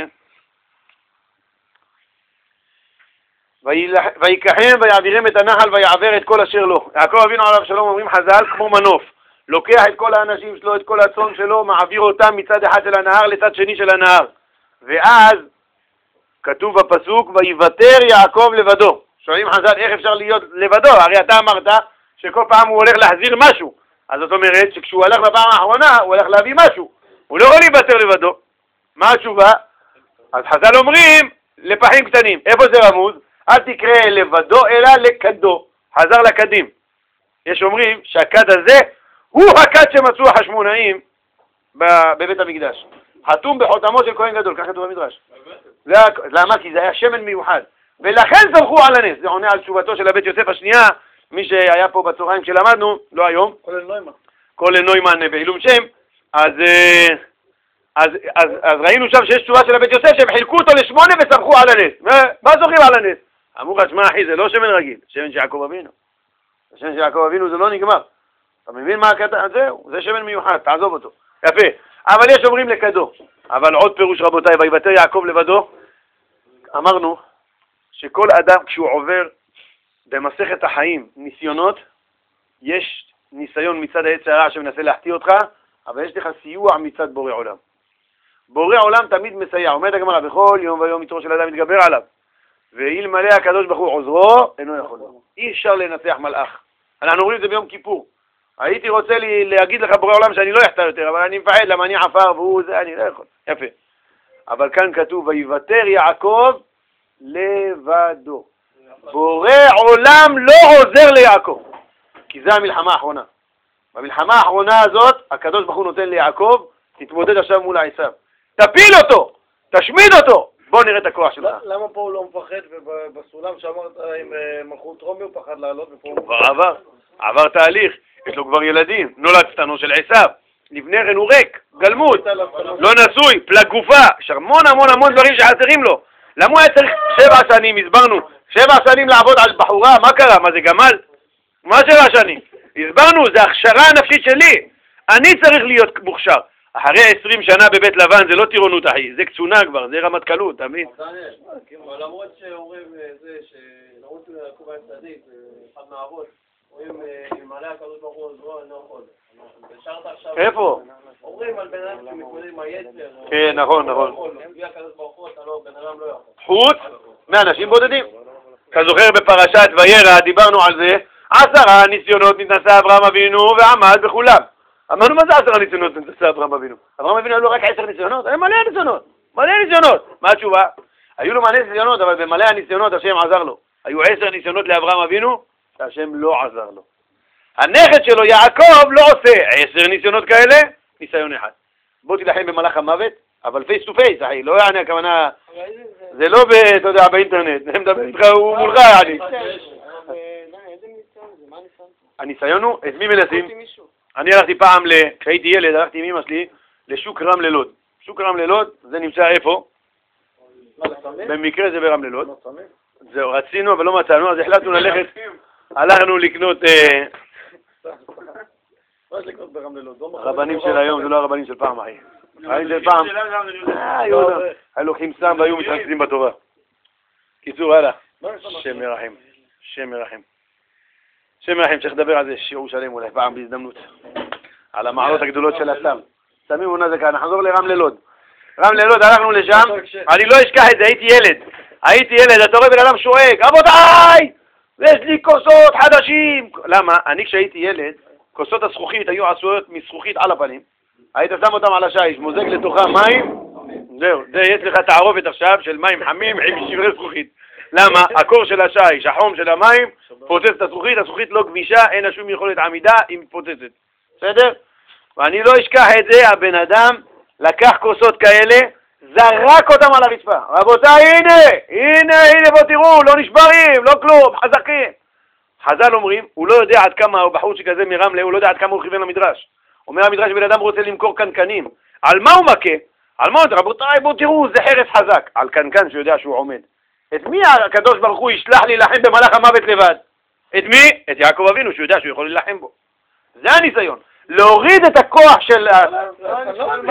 ויקחם ויעבירם את הנחל ויעבר את כל אשר לו. יעקב אבינו עליו שלום, אומרים חז"ל, כמו מנוף. לוקח את כל האנשים שלו, את כל הצאן שלו, מעביר אותם מצד אחד של הנהר לצד שני של הנהר. ואז כתוב בפסוק, ויוותר יעקב לבדו. שואלים חז"ל, איך אפשר להיות לבדו? הרי אתה אמרת שכל פעם הוא הולך להחזיר משהו. אז זאת אומרת שכשהוא הלך בפעם האחרונה, הוא הולך להביא משהו. הוא לא יכול להיוותר לבדו. מה התשובה? אז חז"ל אומרים, לפחים קטנים. איפה זה רמוז? אל תקרא לבדו, אלא לקדו. חזר לקדים. יש אומרים שהקד הזה הוא הקד שמצאו החשמונאים בבית המקדש. חתום בחותמו של כהן גדול, כך כתוב במדרש. למה? כי זה היה שמן מיוחד. ולכן סמכו על הנס. זה עונה על תשובתו של הבית יוסף השנייה, מי שהיה פה בצהריים כשלמדנו, לא היום. כולל נוימן. כולל נוימן בעילום שם. אז, אז, אז, אז ראינו שם שיש תשובה של הבית יוסף שהם חילקו אותו לשמונה וסמכו על הנס. מה זוכרים על הנס? אמרו לך, שמע אחי, זה לא שמן רגיל, שמן של יעקב אבינו. השמן של יעקב אבינו זה לא נגמר. אתה מבין מה הקטע? זהו, זה שמן מיוחד, תעזוב אותו. יפה. אבל יש אומרים לקדו. אבל עוד פירוש רבותיי, ויוותר יעקב לבדו. אמרנו שכל אדם כשהוא עובר במסכת החיים ניסיונות, יש ניסיון מצד העץ הרע שמנסה להחטיא אותך, אבל יש לך סיוע מצד בורא עולם. בורא עולם תמיד מסייע. עומד הגמרא, בכל יום ויום יתרו של אדם מתגבר עליו. ואלמלא הקדוש ברוך הוא עוזרו, אינו יכול. אי אפשר לנצח מלאך. אנחנו אומרים את זה ביום כיפור. הייתי רוצה לי להגיד לך בורא עולם שאני לא יחטא יותר, אבל אני מפחד למה אני עפר והוא זה, אני לא יכול. יפה. אבל כאן כתוב, ויוותר יעקב לבדו. בורא עולם לא עוזר ליעקב. כי זה המלחמה האחרונה. במלחמה האחרונה הזאת, הקדוש ברוך הוא נותן ליעקב, תתמודד עכשיו מול עשיו. תפיל אותו! תשמיד אותו! בוא נראה את הכוח שלך. למה פה הוא לא מפחד, ובסולם שאמרת עם מלכות רומי הוא פחד לעלות ופה הוא כבר עבר, עבר תהליך, יש לו כבר ילדים, נולד סתנו של עשיו, לפני כן הוא ריק, גלמוד, לא נשוי, פלג גופה, יש המון המון המון דברים שחסרים לו. למה הוא היה צריך שבע שנים, הסברנו, שבע שנים לעבוד על בחורה, מה קרה? מה זה גמל? מה שבע שנים? הסברנו, זה הכשרה הנפשית שלי, אני צריך להיות מוכשר. אחרי עשרים שנה בבית לבן זה לא טירונות אחי, זה קצונה כבר, זה רמת קלות, תמיד. אבל למרות שאומרים זה, שלמרות יעקב היה צדיק, אחד מהאבות, אומרים אם עליה הקדוש ברוך הוא עוזרו, אני לא יכול. בשארת עכשיו... איפה? אומרים על בן אדם שמתמודד עם היצר. כן, נכון, נכון. בלי הקדוש ברוך הוא, בן אדם לא יכול. חוץ מאנשים בודדים. אתה זוכר בפרשת וירא, דיברנו על זה, עשרה ניסיונות נתנסה אברהם אבינו ועמד בכולם. אמרנו, מה זה עשרה ניסיונות נתנסה אברהם אבינו? אברהם אבינו היו לו רק עשר ניסיונות? היו מלא ניסיונות, מלא ניסיונות. מה התשובה? היו לו מלא ניסיונות, אבל במלא הניסיונות השם עזר לו. היו עשר ניסיונות לאברהם אבינו, שהשם לא עזר לו. הנכד שלו יעקב לא עושה עשר ניסיונות כאלה, ניסיון אחד. בוא תילחם במלאך המוות, אבל פייס טו פייס, אחי, לא יעני הכוונה, זה לא, אתה יודע, באינטרנט, אני מדבר איתך, הוא מולך, יעני. הניסיון הוא, את מי מנסים? אני הלכתי פעם, כשהייתי ילד, הלכתי עם אמא שלי לשוק רמלה לוד. שוק רמלה לוד, זה נמצא איפה? במקרה זה ברמלה לוד. זהו, רצינו, אבל לא מצאנו, אז החלטנו ללכת, הלכנו לקנות... הרבנים של היום, זה לא הרבנים של פעם, אחי. הרבנים של פעם, היו לוקחים סם והיו מתרכזים בתורה. קיצור, הלאה. שם מרחם, שם מרחם. שם מרחם, צריך לדבר על זה שיעור שלם אולי, פעם בהזדמנות. על המעלות הגדולות של הסם. סמים ונזקה, נחזור לרמלה לוד. רמלה לוד, הלכנו לשם, אני לא אשכח את זה, הייתי ילד. הייתי ילד, אתה רואה בן אדם שואג, רבותיי! ויש לי כוסות חדשים! למה? אני כשהייתי ילד, כוסות הזכוכית היו עשויות מזכוכית על הפנים. היית שם אותם על השיש, מוזג לתוכה מים, זהו, זה יש לך תערובת עכשיו של מים חמים עם שברי זכוכית. למה? הקור של השיש, החום של המים, פוצץ את הזכוכית, הזכוכית לא גמישה, אין לה שום יכולת עמידה, היא מתפוצצת. בסדר? ואני לא אשכח את זה, הבן אדם לקח כוסות כאלה, זרק אותם על הרצפה. רבותיי, הנה, הנה, הנה, בוא תראו, לא נשברים, לא כלום, חזקים. חז"ל אומרים, הוא לא יודע עד כמה, הוא בחור שכזה מרמלה, הוא לא יודע עד כמה הוא כיוון למדרש. אומר המדרש, בן אדם רוצה למכור קנקנים. על מה הוא מכה? על מה הוא אומר, רבותיי, בוא תראו, זה חרס חזק. על קנקן שיודע שהוא עומד. את מי הקדוש ברוך הוא ישלח להילחם במלאך המוות לבד? את מי? את יעקב אבינו, שהוא יודע שהוא יכול להילחם בו. זה הניסיון. להוריד את הכוח של... אז למה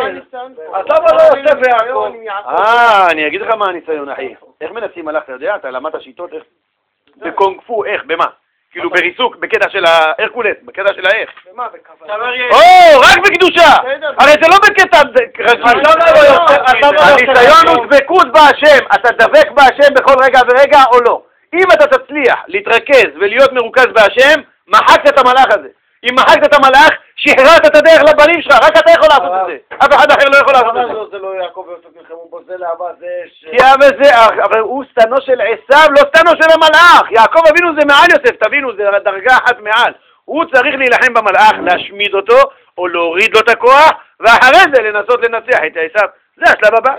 לא יוסף ויעקב? אה, אני אגיד לך מה הניסיון, אחי. איך מנסים מלאך, אתה יודע? אתה למדת שיטות איך? בקונג פו, איך? במה? כאילו בריסוק, בקטע של ההרקולס, בקטע של האיך. במה? בכוונה? או, רק בקדושה! הרי זה לא בקטע רגיל. הניסיון הוא דבקות בהשם. אתה דבק בהשם בכל רגע ורגע או לא. אם אתה תצליח להתרכז ולהיות מרוכז בהשם, מחקת את המלאך הזה. אם מחקת את המלאך, שחררת את הדרך לבנים שלך, רק אתה יכול לעשות את זה. אף אחד אחר לא יכול לעשות את זה. זה לא יעקב ויוסף נלחמו בו, זה לאבא, זה... אבל הוא סתנו של עשיו, לא סתנו של המלאך. יעקב אבינו זה מעל יוסף, תבינו, זה דרגה אחת מעל. הוא צריך להילחם במלאך, להשמיד אותו, או להוריד לו את הכוח, ואחרי זה לנסות לנצח את עשיו. זה השלב הבא.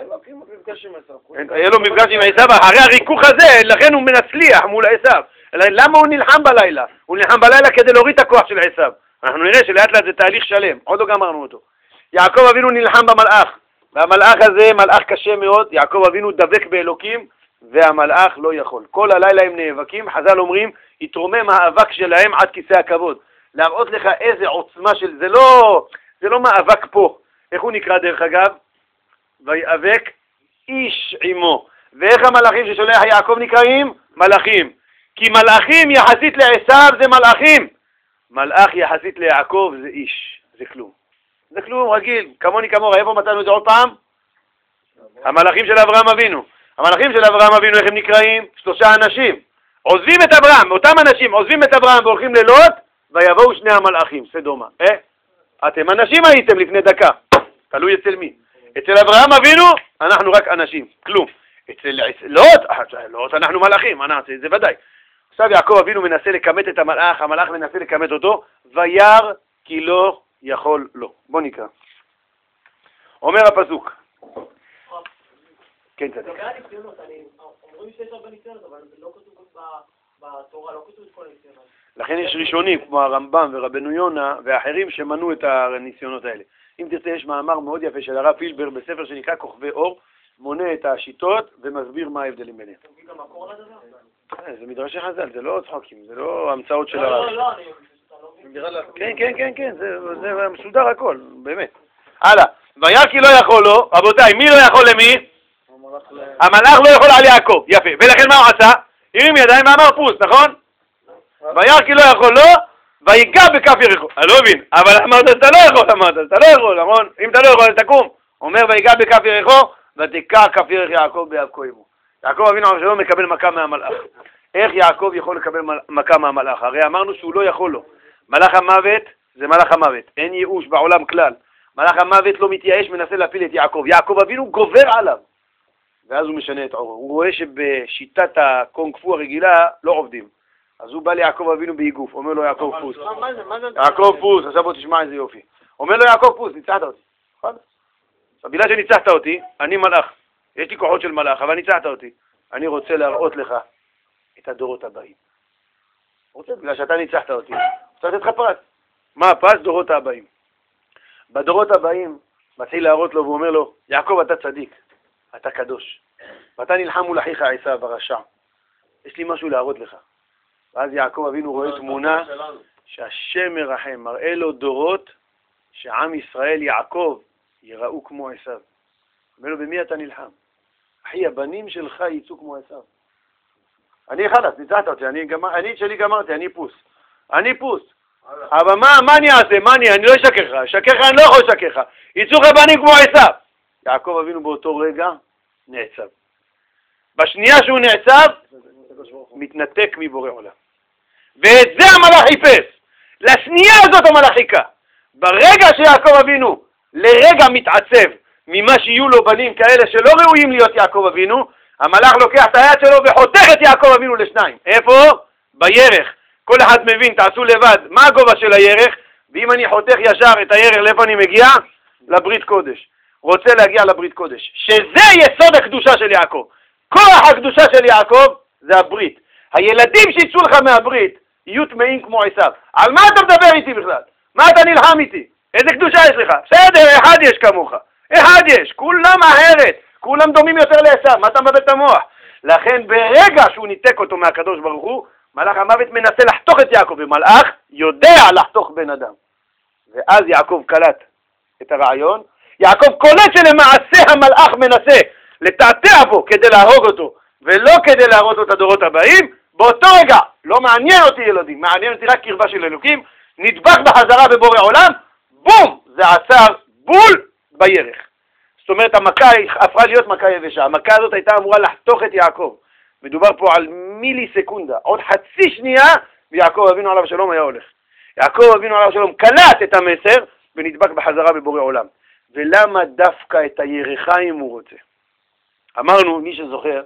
היה לו מפגש עם עשיו, אחרי הריכוך הזה, לכן הוא מנצליח מול עשיו. למה הוא נלחם בלילה? הוא נלחם בלילה כדי להוריד את הכוח של עשיו. אנחנו נראה שלאט לאט זה תהליך שלם, עוד לא גמרנו אותו. יעקב אבינו נלחם במלאך, והמלאך הזה מלאך קשה מאוד. יעקב אבינו דבק באלוקים, והמלאך לא יכול. כל הלילה הם נאבקים, חז"ל אומרים, יתרומם האבק שלהם עד כיסא הכבוד. להראות לך איזה עוצמה של... זה לא, זה לא מאבק פה. איך הוא נקרא דרך אגב? ויאבק איש עמו. ואיך המלאכים ששולח יעקב נקראים? מלאכים. כי מלאכים יחסית לעשיו זה מלאכים. מלאך יחסית ליעקב זה איש. זה כלום. זה כלום רגיל. כמוני כמורה. איפה מצאנו את זה עוד פעם? המלאכים של אברהם אבינו. המלאכים של אברהם אבינו, איך הם נקראים? שלושה אנשים. עוזבים את אברהם. אותם אנשים עוזבים את אברהם והולכים ללוט, ויבואו שני המלאכים. סדומה. אה? אתם אנשים הייתם לפני דקה. תלוי אצל מי. אצל אברהם אבינו, אנחנו רק אנשים. כלום. אצל לוט, לוט אנחנו מלאכים. זה ודאי. עכשיו יעקב אבינו מנסה לקמת את המלאך, המלאך מנסה לקמת אותו, וירא כי לא יכול לו. בוא נקרא. אומר הפסוק. כן, צדיק. לגבי הניסיונות, אומרים שיש הרבה ניסיונות, אבל זה לא כתוב בתורה, לא כתוב את כל הניסיונות. לכן יש ראשונים כמו הרמב"ם ורבנו יונה ואחרים שמנו את הניסיונות האלה. אם תרצה, יש מאמר מאוד יפה של הרב פילבר בספר שנקרא כוכבי אור, מונה את השיטות ומסביר מה ההבדלים ביניהם. אתה מבין גם מקור לדבר? זה מדרשי חז"ל, זה לא צחוקים, זה לא המצאות של הרב. לא, לא, לא. כן, כן, כן, כן, זה מסודר הכל, באמת. הלאה, וירא כי לא יכול לו, רבותיי, מי לא יכול למי? המלאך לא יכול על יעקב, יפה. ולכן מה הוא עשה? הרים ידיים ואמר פוס, נכון? וירא כי לא יכול לו, ויגע בכף ירכו. אני לא מבין, אבל אמרת אתה לא יכול, אמרת אתה לא יכול, נכון? אם אתה לא יכול, תקום. אומר ויגע בכף ירכו, ותקע כף ירך יעקב באבקו עמו. יעקב אבינו שלא מקבל מכה מהמלאך. איך יעקב יכול לקבל מכה מהמלאך? הרי אמרנו שהוא לא יכול לו. מלאך המוות זה מלאך המוות. אין ייאוש בעולם כלל. מלאך המוות לא מתייאש, מנסה להפיל את יעקב. יעקב אבינו גובר עליו. ואז הוא משנה את עורו. הוא רואה שבשיטת הקונג פו הרגילה לא עובדים. אז הוא בא ליעקב אבינו באיגוף. אומר לו יעקב פוס. יעקב פוס, עכשיו בוא תשמע איזה יופי. אומר לו יעקב פוס, ניצחת אותי. נכון? בגלל שניצחת אותי, אני מלאך. יש לי כוחות של מלאך, אבל ניצחת אותי. אני רוצה להראות לך את הדורות הבאים. רוצה, בגלל שאתה ניצחת אותי. רוצה לתת לך פרס. מה הפרס? דורות הבאים. בדורות הבאים מתחיל להראות לו ואומר לו, יעקב אתה צדיק, אתה קדוש. ואתה נלחם מול אחיך עשיו הרשע. יש לי משהו להראות לך. ואז יעקב אבינו רואה תמונה שהשם מרחם, מראה לו דורות שעם ישראל יעקב יראו כמו עשיו. אומר לו, במי אתה נלחם? אחי, הבנים שלך יצאו כמו עשיו. אני חלס, ניצחת אותי, אני, גמר, אני את שלי גמרתי, אני פוס. אני פוס. אבל מה, מה אני אעשה? מה אני? אני לא אשקר לך. אשקר לך, אני לא יכול לשקר לך. יצאו לך בנים כמו עשיו. יעקב אבינו באותו רגע נעצב. בשנייה שהוא נעצב, מתנתק מבורא עולם. ואת זה המלאך חיפש. לשנייה הזאת המלאך חיכה. ברגע שיעקב אבינו לרגע מתעצב ממה שיהיו לו בנים כאלה שלא ראויים להיות יעקב אבינו, המלאך לוקח את היד שלו וחותך את יעקב אבינו לשניים. איפה? בירך. כל אחד מבין, תעשו לבד, מה הגובה של הירך? ואם אני חותך ישר את הירך, לאיפה אני מגיע? לברית קודש. רוצה להגיע לברית קודש. שזה יסוד הקדושה של יעקב. כוח הקדושה של יעקב זה הברית. הילדים שיצאו לך מהברית יהיו טמאים כמו עשיו. על מה אתה מדבר איתי בכלל? מה אתה נלחם איתי? איזה קדושה יש לך? בסדר, אחד יש כמוך. אחד יש. כולם אחרת. כולם דומים יותר לעשיו. מה אתה מבלבל את המוח? לכן ברגע שהוא ניתק אותו מהקדוש ברוך הוא, מלאך המוות מנסה לחתוך את יעקב, ומלאך יודע לחתוך בן אדם. ואז יעקב קלט את הרעיון. יעקב קולט שלמעשה המלאך מנסה לתעתע בו כדי להרוג אותו, ולא כדי להראות את הדורות הבאים. באותו רגע, לא מעניין אותי ילדים, מעניין אותי רק קרבה של אלוקים, נדבק בחזרה בבורא עולם, בום! זה עצר בול בירך. זאת אומרת, המכה הפכה להיות מכה יבשה. המכה הזאת הייתה אמורה לחתוך את יעקב. מדובר פה על מילי סקונדה. עוד חצי שנייה, ויעקב אבינו עליו השלום היה הולך. יעקב אבינו עליו השלום קלט את המסר, ונדבק בחזרה בבורא עולם. ולמה דווקא את הירחיים הוא רוצה? אמרנו, מי שזוכר,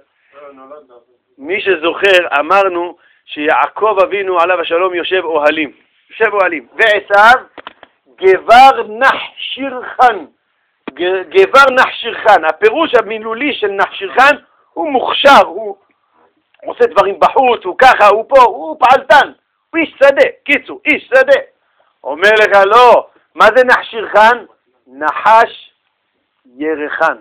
מי שזוכר, אמרנו שיעקב אבינו עליו השלום יושב אוהלים. יושב אוהלים. ועשיו, גבר נחשירחן. גבר נחשירחן. הפירוש המילולי של נחשירחן הוא מוכשר, הוא עושה דברים בחוץ, הוא ככה, הוא פה, הוא פעלתן. הוא איש שדה. קיצור, איש שדה. אומר לך, לא. מה זה נחשירחן? נחש ירחן.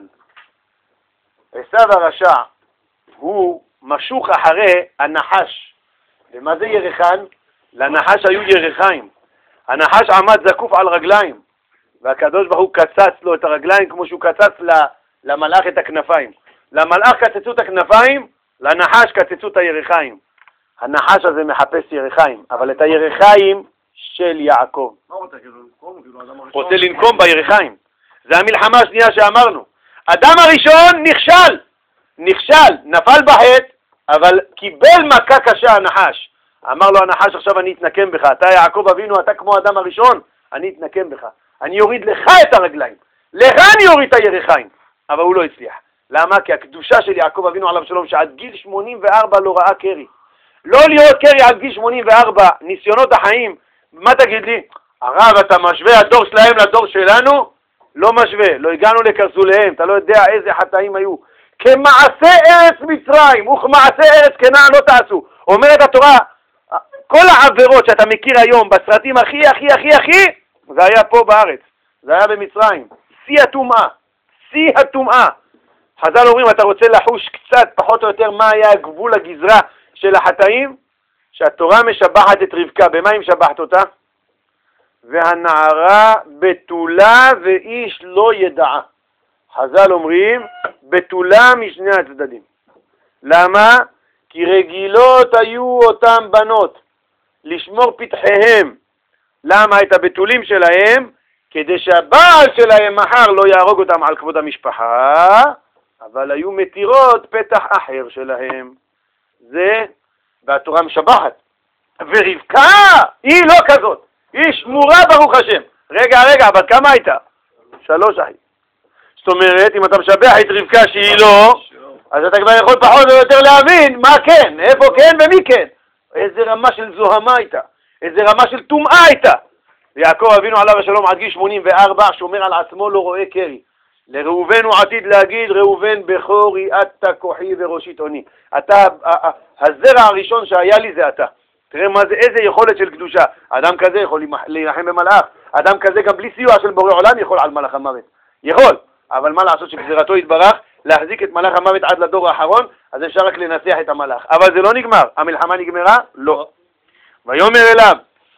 עשיו הרשע הוא משוך אחרי הנחש. ומה זה ירחן? לנחש היו ירחיים. הנחש עמד זקוף על רגליים, והקדוש ברוך הוא קצץ לו את הרגליים כמו שהוא קצץ למלאך את הכנפיים. למלאך קצצו את הכנפיים, לנחש קצצו את הירחיים. הנחש הזה מחפש ירחיים, אבל את הירחיים של יעקב. מה רוצה? רוצה לנקום בירחיים. זה המלחמה השנייה שאמרנו. אדם הראשון נכשל. נכשל, נפל בחטא, אבל קיבל מכה קשה הנחש. אמר לו הנחש, עכשיו אני אתנקם בך. אתה יעקב אבינו, אתה כמו אדם הראשון, אני אתנקם בך. אני יוריד לך את הרגליים. לך אני יוריד את הירחיים. אבל הוא לא הצליח. למה? כי הקדושה של יעקב אבינו עליו שלום, שעד גיל שמונים וארבע לא ראה קרי. לא לראות קרי עד גיל שמונים וארבע, ניסיונות החיים. מה תגיד לי? הרב, אתה משווה הדור שלהם לדור שלנו? לא משווה. לא הגענו לקרסוליהם. אתה לא יודע איזה חטאים היו. כמעשה ארץ מצרים, וכמעשה ארץ כנען לא תעשו. אומרת התורה, כל העבירות שאתה מכיר היום בסרטים הכי הכי הכי הכי, זה היה פה בארץ, זה היה במצרים. שיא הטומאה, שיא הטומאה. חז"ל אומרים, אתה רוצה לחוש קצת פחות או יותר מה היה הגבול הגזרה של החטאים? שהתורה משבחת את רבקה, במה היא משבחת אותה? והנערה בתולה ואיש לא ידעה. חז"ל אומרים, בתולה משני הצדדים. למה? כי רגילות היו אותם בנות לשמור פתחיהם. למה? את הבתולים שלהם, כדי שהבעל שלהם מחר לא יהרוג אותם על כבוד המשפחה, אבל היו מתירות פתח אחר שלהם. זה, והתורה משבחת. ורבקה היא לא כזאת. היא שמורה ברוך השם. רגע, רגע, אבל כמה הייתה? שלוש אחים. זאת אומרת, אם אתה משבח את רבקה שהיא לא, אז אתה כבר יכול פחות או יותר להבין מה כן, איפה כן ומי כן. איזה רמה של זוהמה הייתה, איזה רמה של טומאה הייתה. ויעקב אבינו עליו השלום עד גיל שמונים וארבע, שומר על עצמו, לא רואה קרי. לראובן הוא עתיד להגיד, ראובן בכורי אתה כוחי וראשית עוני. אתה, הזרע הראשון שהיה לי זה אתה. תראה מה זה, איזה יכולת של קדושה. אדם כזה יכול להילחם במלאך, אדם כזה גם בלי סיוע של בורא עולם יכול על מלאך המוות. יכול, אבל מה לעשות שגזירתו יתברך, להחזיק את מלאך המוות עד לדור האחרון, אז אפשר רק לנסח את המלאך. אבל זה לא נגמר. המלחמה נגמרה? לא. ויאמר אליו,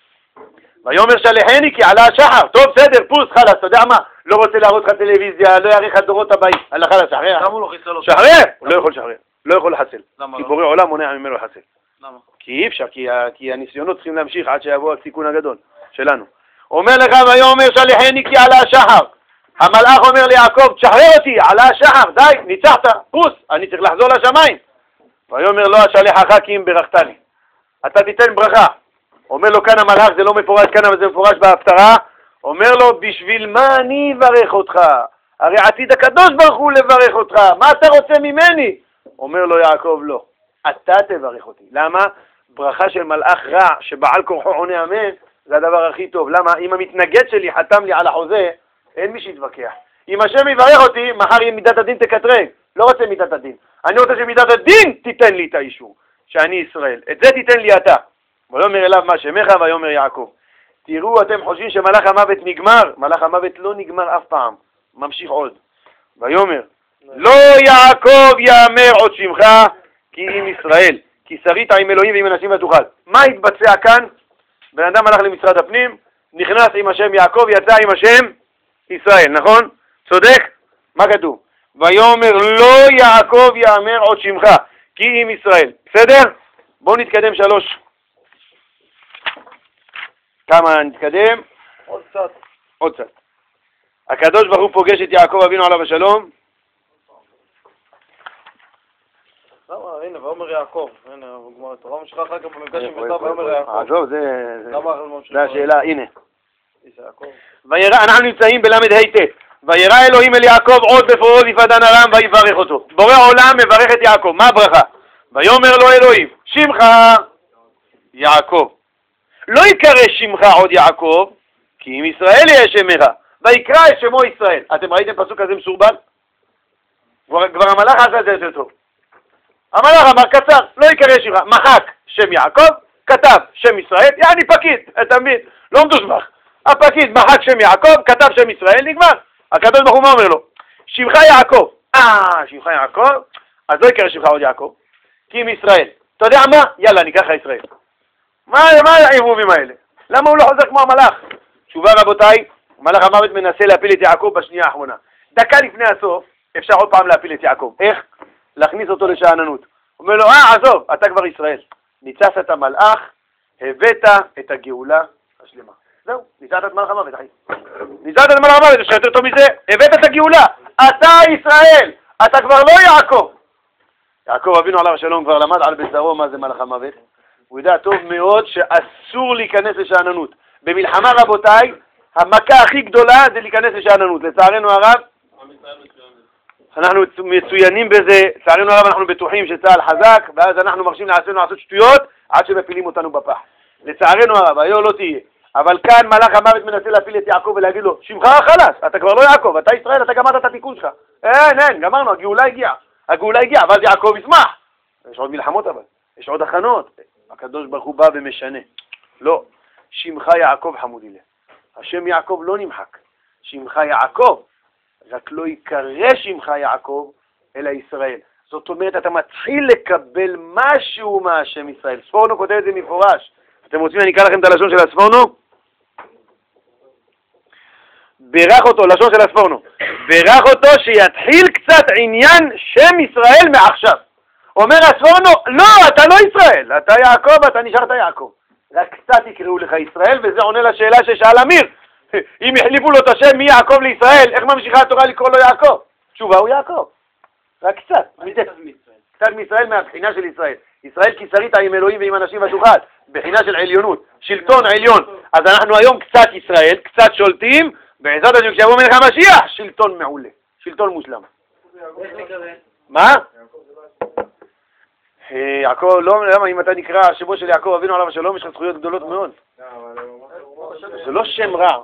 ויאמר שלחני כי עלה השחר. טוב, בסדר, פוס, חלאס, אתה יודע מה? לא רוצה להראות לך טלוויזיה, לא יאריך הדורות הבאים. הלכה לשחרר. למה הוא לא חיסל אותו? שחרר! הוא לא יכול לשחרר. לא יכול לחסל. כי בורא עולם מונע ממנו לחסל. למה? כי אי אפשר, כי, כי הניסיונות צריכים להמשיך עד שיבוא הסיכון הגדול שלנו. אומר לך, ויאמר שלחני כי עלה השחר. המלאך אומר ליעקב, תשחרר אותי, עלה השחר, די, ניצחת, פוס, אני צריך לחזור לשמיים. ויאמר לו, אשלחך כי אם ברכתני. אתה תיתן ברכה. אומר לו כאן המלאך, זה לא מפורש כאן, אבל זה מפורש בהפטרה. אומר לו, בשביל מה אני אברך אותך? הרי עתיד הקדוש ברוך הוא לברך אותך, מה אתה רוצה ממני? אומר לו יעקב, לא, אתה תברך אותי. למה? ברכה של מלאך רע, שבעל כורחו עונה אמן, זה הדבר הכי טוב. למה? אם המתנגד שלי חתם לי על החוזה, אין מי שיתווכח. אם השם יברך אותי, מחר אם מידת הדין תקטרג. לא רוצה מידת הדין. אני רוצה שמידת הדין תיתן לי את האישור, שאני ישראל. את זה תיתן לי אתה. ויאמר אליו מה שמך, ויאמר יעקב. תראו, אתם חושבים שמלאך המוות נגמר? מלאך המוות לא נגמר אף פעם. ממשיך עוד. ויאמר, לא יעקב יאמר עוד שמך, כי אם ישראל. כי כי שרית עם אלוהים ועם אנשים ותוכל. מה התבצע כאן? בן אדם הלך למשרד הפנים, נכנס עם השם יעקב, יצא עם השם ישראל, נכון? צודק? מה כתוב? ויאמר לא יעקב יאמר עוד שמך, כי עם ישראל. בסדר? בואו נתקדם שלוש. כמה נתקדם? עוד קצת. עוד קצת. הקדוש ברוך הוא פוגש את יעקב אבינו עליו השלום. למה? הנה, ואומר יעקב. הנה, התורה ממשיכה אחר כך במפגש עם ביתו ואומר יעקב. עזוב, זה... זה השאלה, הנה. יעקב. וירא, אנחנו נמצאים בלמד ה' ט'. וירא אלוהים אל יעקב עוד בפרעה יפדן ארם ויברך אותו. בורא עולם מברך את יעקב. מה הברכה? ויאמר לו אלוהים, שמך יעקב. לא יקרא שמך עוד יעקב, כי עם ישראל יהיה שמך. ויקרא את שמו ישראל. אתם ראיתם פסוק כזה מסורבל? כבר, כבר המלאך עשה את זה יותר טוב. המלאך אמר קצר, לא יקרא שמך. מחק שם יעקב, כתב שם ישראל, יעני פקיד, אתה מבין? לא מדושבח. הפקיד מחק שם יעקב, כתב שם ישראל, נגמר. הקדוש ברוך הוא מה אומר לו? שמך יעקב. אה, שמך יעקב? אז לא יקרא שמך עוד יעקב, כי עם ישראל. אתה יודע מה? יאללה, ניקח לך ישראל. מה, מה העיבובים האלה? למה הוא לא חוזר כמו המלאך? תשובה רבותיי, מלאך המוות מנסה להפיל את יעקב בשנייה האחרונה. דקה לפני הסוף, אפשר עוד פעם להפיל את יעקב. איך? להכניס אותו לשאננות. הוא אומר לו, אה, עזוב, אתה כבר ישראל. ניצחת את המלאך, הבאת את הגאולה השלמה. זהו, ניצחת את מלאך המוות, אחי. ניצחת את מלאך המוות, יש לך יותר טוב מזה, הבאת את הגאולה. אתה ישראל, אתה כבר לא יעקב. יעקב אבינו עליו השלום כבר למד על בשרו מה זה מלאך המוות. הוא יודע טוב מאוד שאסור להיכנס לשאננות. במלחמה רבותיי, המכה הכי גדולה זה להיכנס לשאננות. לצערנו הרב, אנחנו מצוינים בזה, לצערנו הרב אנחנו בטוחים שצה"ל חזק, ואז אנחנו מרשים לעצמנו לעשות שטויות עד שמפילים אותנו בפח. לצערנו הרב, היו לא תהיה. אבל כאן מלאך המוות מנסה להפיל את יעקב ולהגיד לו, שמך חלש, אתה כבר לא יעקב, אתה ישראל, אתה גמרת את התיקון שלך. אין, אין, גמרנו, הגאולה הגיעה. הגאולה הגיעה, ואז יעקב ישמח. יש עוד מלחמות אבל, יש עוד הכנות. הקדוש ברוך הוא בא ומשנה. לא, שמך יעקב חמודי לה. השם יעקב לא נמחק. שמך יעקב, רק לא יקרא שמך יעקב, אלא ישראל. זאת אומרת, אתה מתחיל לקבל משהו מהשם ישראל. ספורנו כותב את זה מפורש. אתם רוצים אני אקרא לכם את הלשון של הספורנו? בירך אותו, לשון של הספורנו. בירך אותו שיתחיל קצת עניין שם ישראל מעכשיו. אומר הספורנו, לא, אתה לא ישראל, אתה יעקב, אתה נשארת יעקב. רק קצת יקראו לך ישראל, וזה עונה לשאלה ששאל אמיר. אם יחליפו לו את השם מיעקב לישראל, איך ממשיכה התורה לקרוא לו יעקב? תשובה הוא יעקב. רק קצת. קצת מישראל מהבחינה של ישראל. ישראל כי שרית עם אלוהים ועם אנשים ותוכל. בחינה של עליונות. שלטון עליון. אז אנחנו היום קצת ישראל, קצת שולטים, בעזרת השם כשיבוא מלך המשיח, שלטון מעולה. שלטון מושלם. מה? יעקב, לא, למה אם אתה נקרא השמו של יעקב אבינו עליו השלום, יש לך זכויות גדולות מאוד. זה לא שם רע.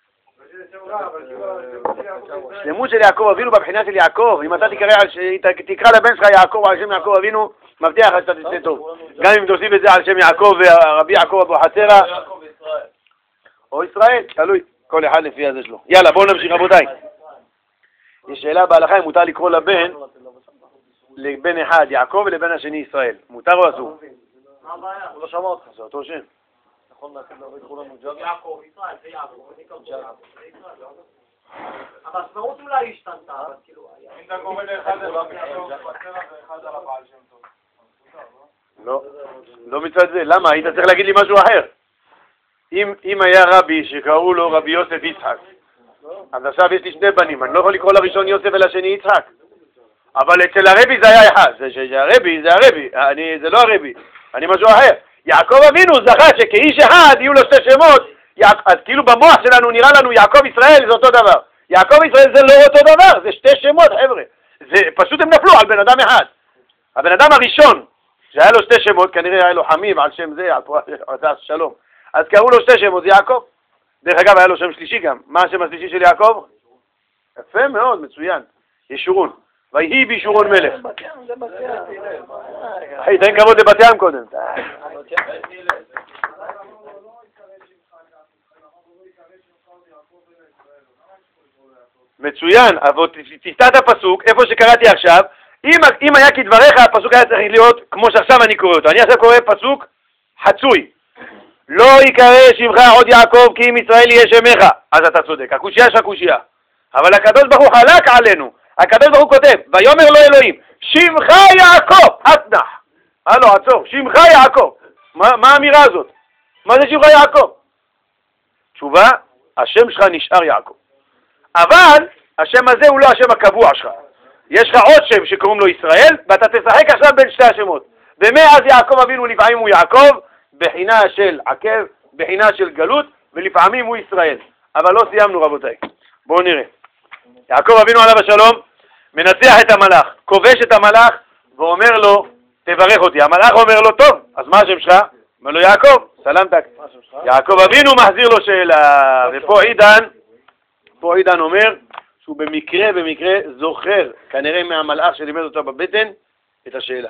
שלמות של יעקב אבינו בבחינה של יעקב. אם אתה תקרא לבן שלך יעקב על שם יעקב אבינו, מבטיח שאתה תצא טוב. גם אם תוסיף את זה על שם יעקב ורבי יעקב אבו חצרה או ישראל, תלוי, כל אחד לפי הזה שלו. יאללה, בואו נמשיך רבותיי. יש שאלה בהלכה אם מותר לקרוא לבן לבן אחד יעקב ולבן השני ישראל. מותר או אסור? מה הבעיה? הוא לא שמע אותך. זה אותו שם. נכון, לקרוא לנו ג'אב? יעקב, ישראל, זה יעקב. זה ישראל, לא? אבל הסברות אולי השתנתה, אבל כאילו... אם אתה קורא לאחד על ואחד על הבעל שם טוב. לא, לא מצד זה. למה? היית צריך להגיד לי משהו אחר. אם היה רבי שקראו לו רבי יוסף יצחק, אז עכשיו יש לי שני בנים, אני לא יכול לקרוא לראשון יוסף ולשני יצחק. אבל אצל הרבי זה היה אחד, זה שהרבי זה הרבי, אני, זה לא הרבי, אני משהו אחר. יעקב אבינו זכה שכאיש אחד יהיו לו שתי שמות, אז כאילו במוח שלנו נראה לנו יעקב ישראל זה אותו דבר. יעקב ישראל זה לא אותו דבר, זה שתי שמות חבר'ה. זה, פשוט הם נפלו על בן אדם אחד. הבן אדם הראשון, שהיה לו שתי שמות, כנראה היה לו חמים על שם זה, על פרס שלום. אז קראו לו שתי שמות, זה יעקב. דרך אגב היה לו שם שלישי גם. מה השם השלישי של יעקב? יפה מאוד, מצוין. ישורון. ויהי בישורון מלך. אחי, תן כבוד לבת ים קודם. מצוין, אבל תפתח את הפסוק, איפה שקראתי עכשיו, אם, אם היה כדבריך, הפסוק היה צריך להיות כמו שעכשיו אני קורא אותו. אני עכשיו קורא פסוק חצוי. לא יקרא שמך עוד יעקב כי אם ישראל יהיה שמך. אז אתה צודק, הקושייה של הקושייה. אבל הקדוש ברוך הוא חלק עלינו. הקדוש ברוך הוא כותב, ויאמר לו אלוהים, שמך יעקב, אתנח. הלו, עצור, שמך יעקב. מה, מה האמירה הזאת? מה זה שמך יעקב? תשובה, השם שלך נשאר יעקב. אבל השם הזה הוא לא השם הקבוע שלך. יש לך עוד שם שקוראים לו ישראל, ואתה תשחק עכשיו בין שתי השמות. ומאז יעקב אבינו לפעמים הוא יעקב, בחינה של עקב, בחינה של גלות, ולפעמים הוא ישראל. אבל לא סיימנו רבותיי. בואו נראה. יעקב אבינו עליו השלום, מנצח את המלאך, כובש את המלאך, ואומר לו, תברך אותי. המלאך אומר לו, טוב, אז מה השם שלך? אומר לו, יעקב, סלמתק. יעקב אבינו מחזיר לו שאלה, ופה עידן, פה עידן אומר, שהוא במקרה, במקרה זוכר, כנראה מהמלאך שלימד אותו בבטן, את השאלה.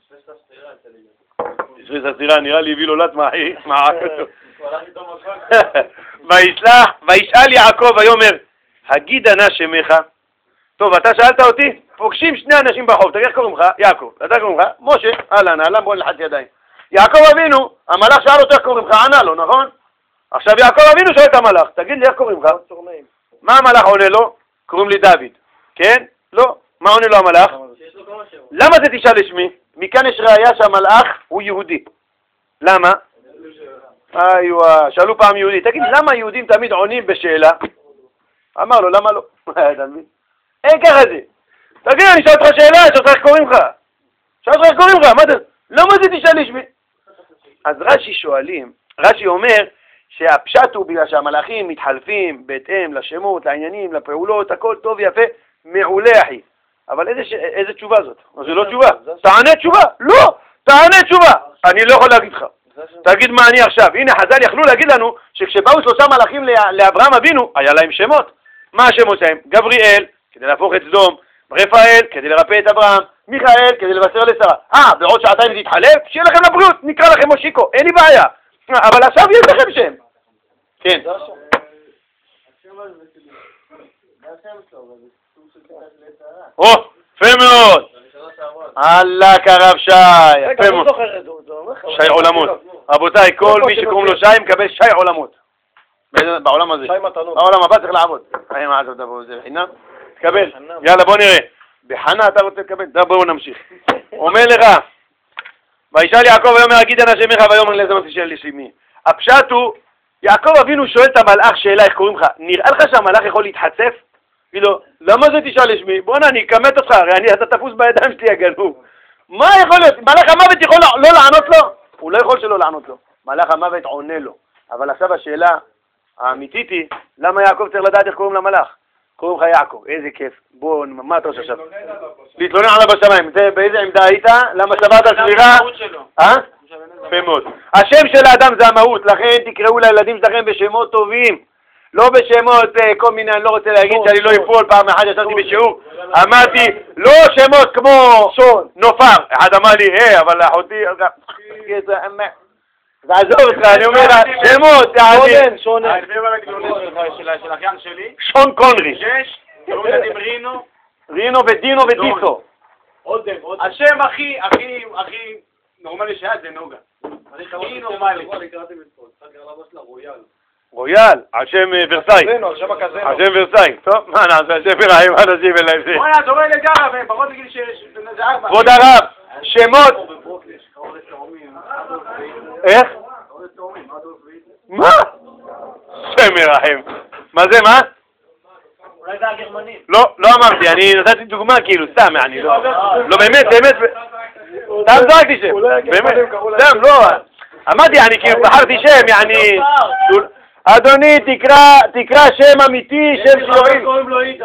יש הסתירה, נראה לי הביא לו לת מאחי, וישלח, וישאל יעקב ויאמר, הגידה נא שמך. טוב, אתה שאלת אותי, פוגשים שני אנשים בחוב, תגיד איך קוראים לך? יעקב. אתה קוראים לך? משה, אהלן, אהלן, בוא נלחץ ידיים. יעקב אבינו, המלאך שאל אותו איך קוראים לך, ענה לו, נכון? עכשיו יעקב אבינו שואל את המלאך, תגיד לי איך קוראים לך? מה המלאך עונה לו? קוראים לי דוד. כן? לא. מה עונה לו המלאך? למה זה תשאל לשמי? מכאן יש ראיה שהמלאך הוא יהודי. למה? איווה, שאלו פעם יהודי, תגיד, למה יהודים תמיד עונים בשאלה? אמר לו, למה לא? אתה מבין? אין ככה זה. תגיד, אני שאל אותך שאלה, שאל אותך איך קוראים לך? שאל אותך איך קוראים לך? מה זה? למה זה תשאל לשמי? אז רש"י שואלים, רש"י אומר שהפשט הוא בגלל שהמלאכים מתחלפים בהתאם לשמות, לעניינים, לפעולות, הכל טוב יפה, מעולה אחי. אבל איזה, ש... איזה תשובה זאת? זה לא תשובה. תענה תשובה. לא, תענה תשובה. אני לא יכול להגיד לך. תגיד מה אני עכשיו. הנה, חז"ל יכלו להגיד לנו שכשבאו שלושה מלאכים לאברהם אבינו, היה להם שמות. מה השמות שלהם? גבריאל, כדי להפוך את סדום, רפאל, כדי לרפא את אברהם, מיכאל, כדי לבשר לשרה. אה, בעוד שעתיים זה תתחלף? שיהיה לכם לבריאות, נקרא לכם מושיקו, אין לי בעיה. אבל עכשיו יש לכם שם. כן. או, יפה מאוד. אללה קרב שי, יפה מאוד. שי עולמות. רבותיי, כל מי שקוראים לו שי מקבל שי עולמות. בעולם הזה. בעולם הבא צריך לעבוד. תקבל. יאללה בוא נראה. בחנה אתה רוצה לקבל? בואו נמשיך. אומר לך, וישאל יעקב ויאמר הגידה נא שמך ויאמר לאיזה מה תשאל לשמי. הפשט הוא, יעקב אבינו שואל את המלאך שאלה איך קוראים לך. נראה לך שהמלאך יכול להתחצף? כאילו, למה זה תשאל לשמי? בוא'נה, אני אכמת אותך, הרי אני, אתה תפוס בידיים שלי הגנוב. מה יכול להיות? מלאך המוות יכול לא לענות לו? הוא לא יכול שלא לענות לו. מלאך המוות עונה לו. אבל עכשיו השאלה האמיתית היא, למה יעקב צריך לדעת איך קוראים למלאך? קוראים לך יעקב, איזה כיף. בוא, מה אתה עושה עכשיו? להתלונן עליו בשמיים. באיזה עמדה היית? למה שברת סבירה? אה? יפה מאוד. השם של האדם זה המהות, לכן תקראו לילדים שלכם בשמות טובים. לא בשמות כל מיני, אני לא רוצה להגיד שאני לא אפול, פעם אחת ישבתי בשיעור, אמרתי, לא שמות כמו נופר. אחד אמר לי, אה, אבל אחותי, זה עזוב אותך, אני אומר לה, שמות, שונן, שונן. של אחיין שלי. שון קונרי. שש, קוראים להם רינו. רינו ודינו ודיסו. השם הכי, הכי, הכי נורמלי שהיה זה נוגה. הכי נורמלי. רויאל, השם ורסאי. השם ורסאי. טוב, מה נעשה? השם וראים אנשים אליהם זה. בואי, אתה רואה לגרה, פחות בגיל שזה ארבע. כבוד הרב, שמות. איך? מה? השם ירחם. מה זה, מה? אולי זה הגרמנים. לא, לא אמרתי, אני נתתי דוגמה כאילו, סתם, אני לא... לא, באמת, באמת, סתם זרקתי שם. באמת, סתם, לא... אמרתי, אני כאילו בחרתי שם, יעני... אדוני, תקרא שם אמיתי, שם שיועיל. קוראים לו עידה.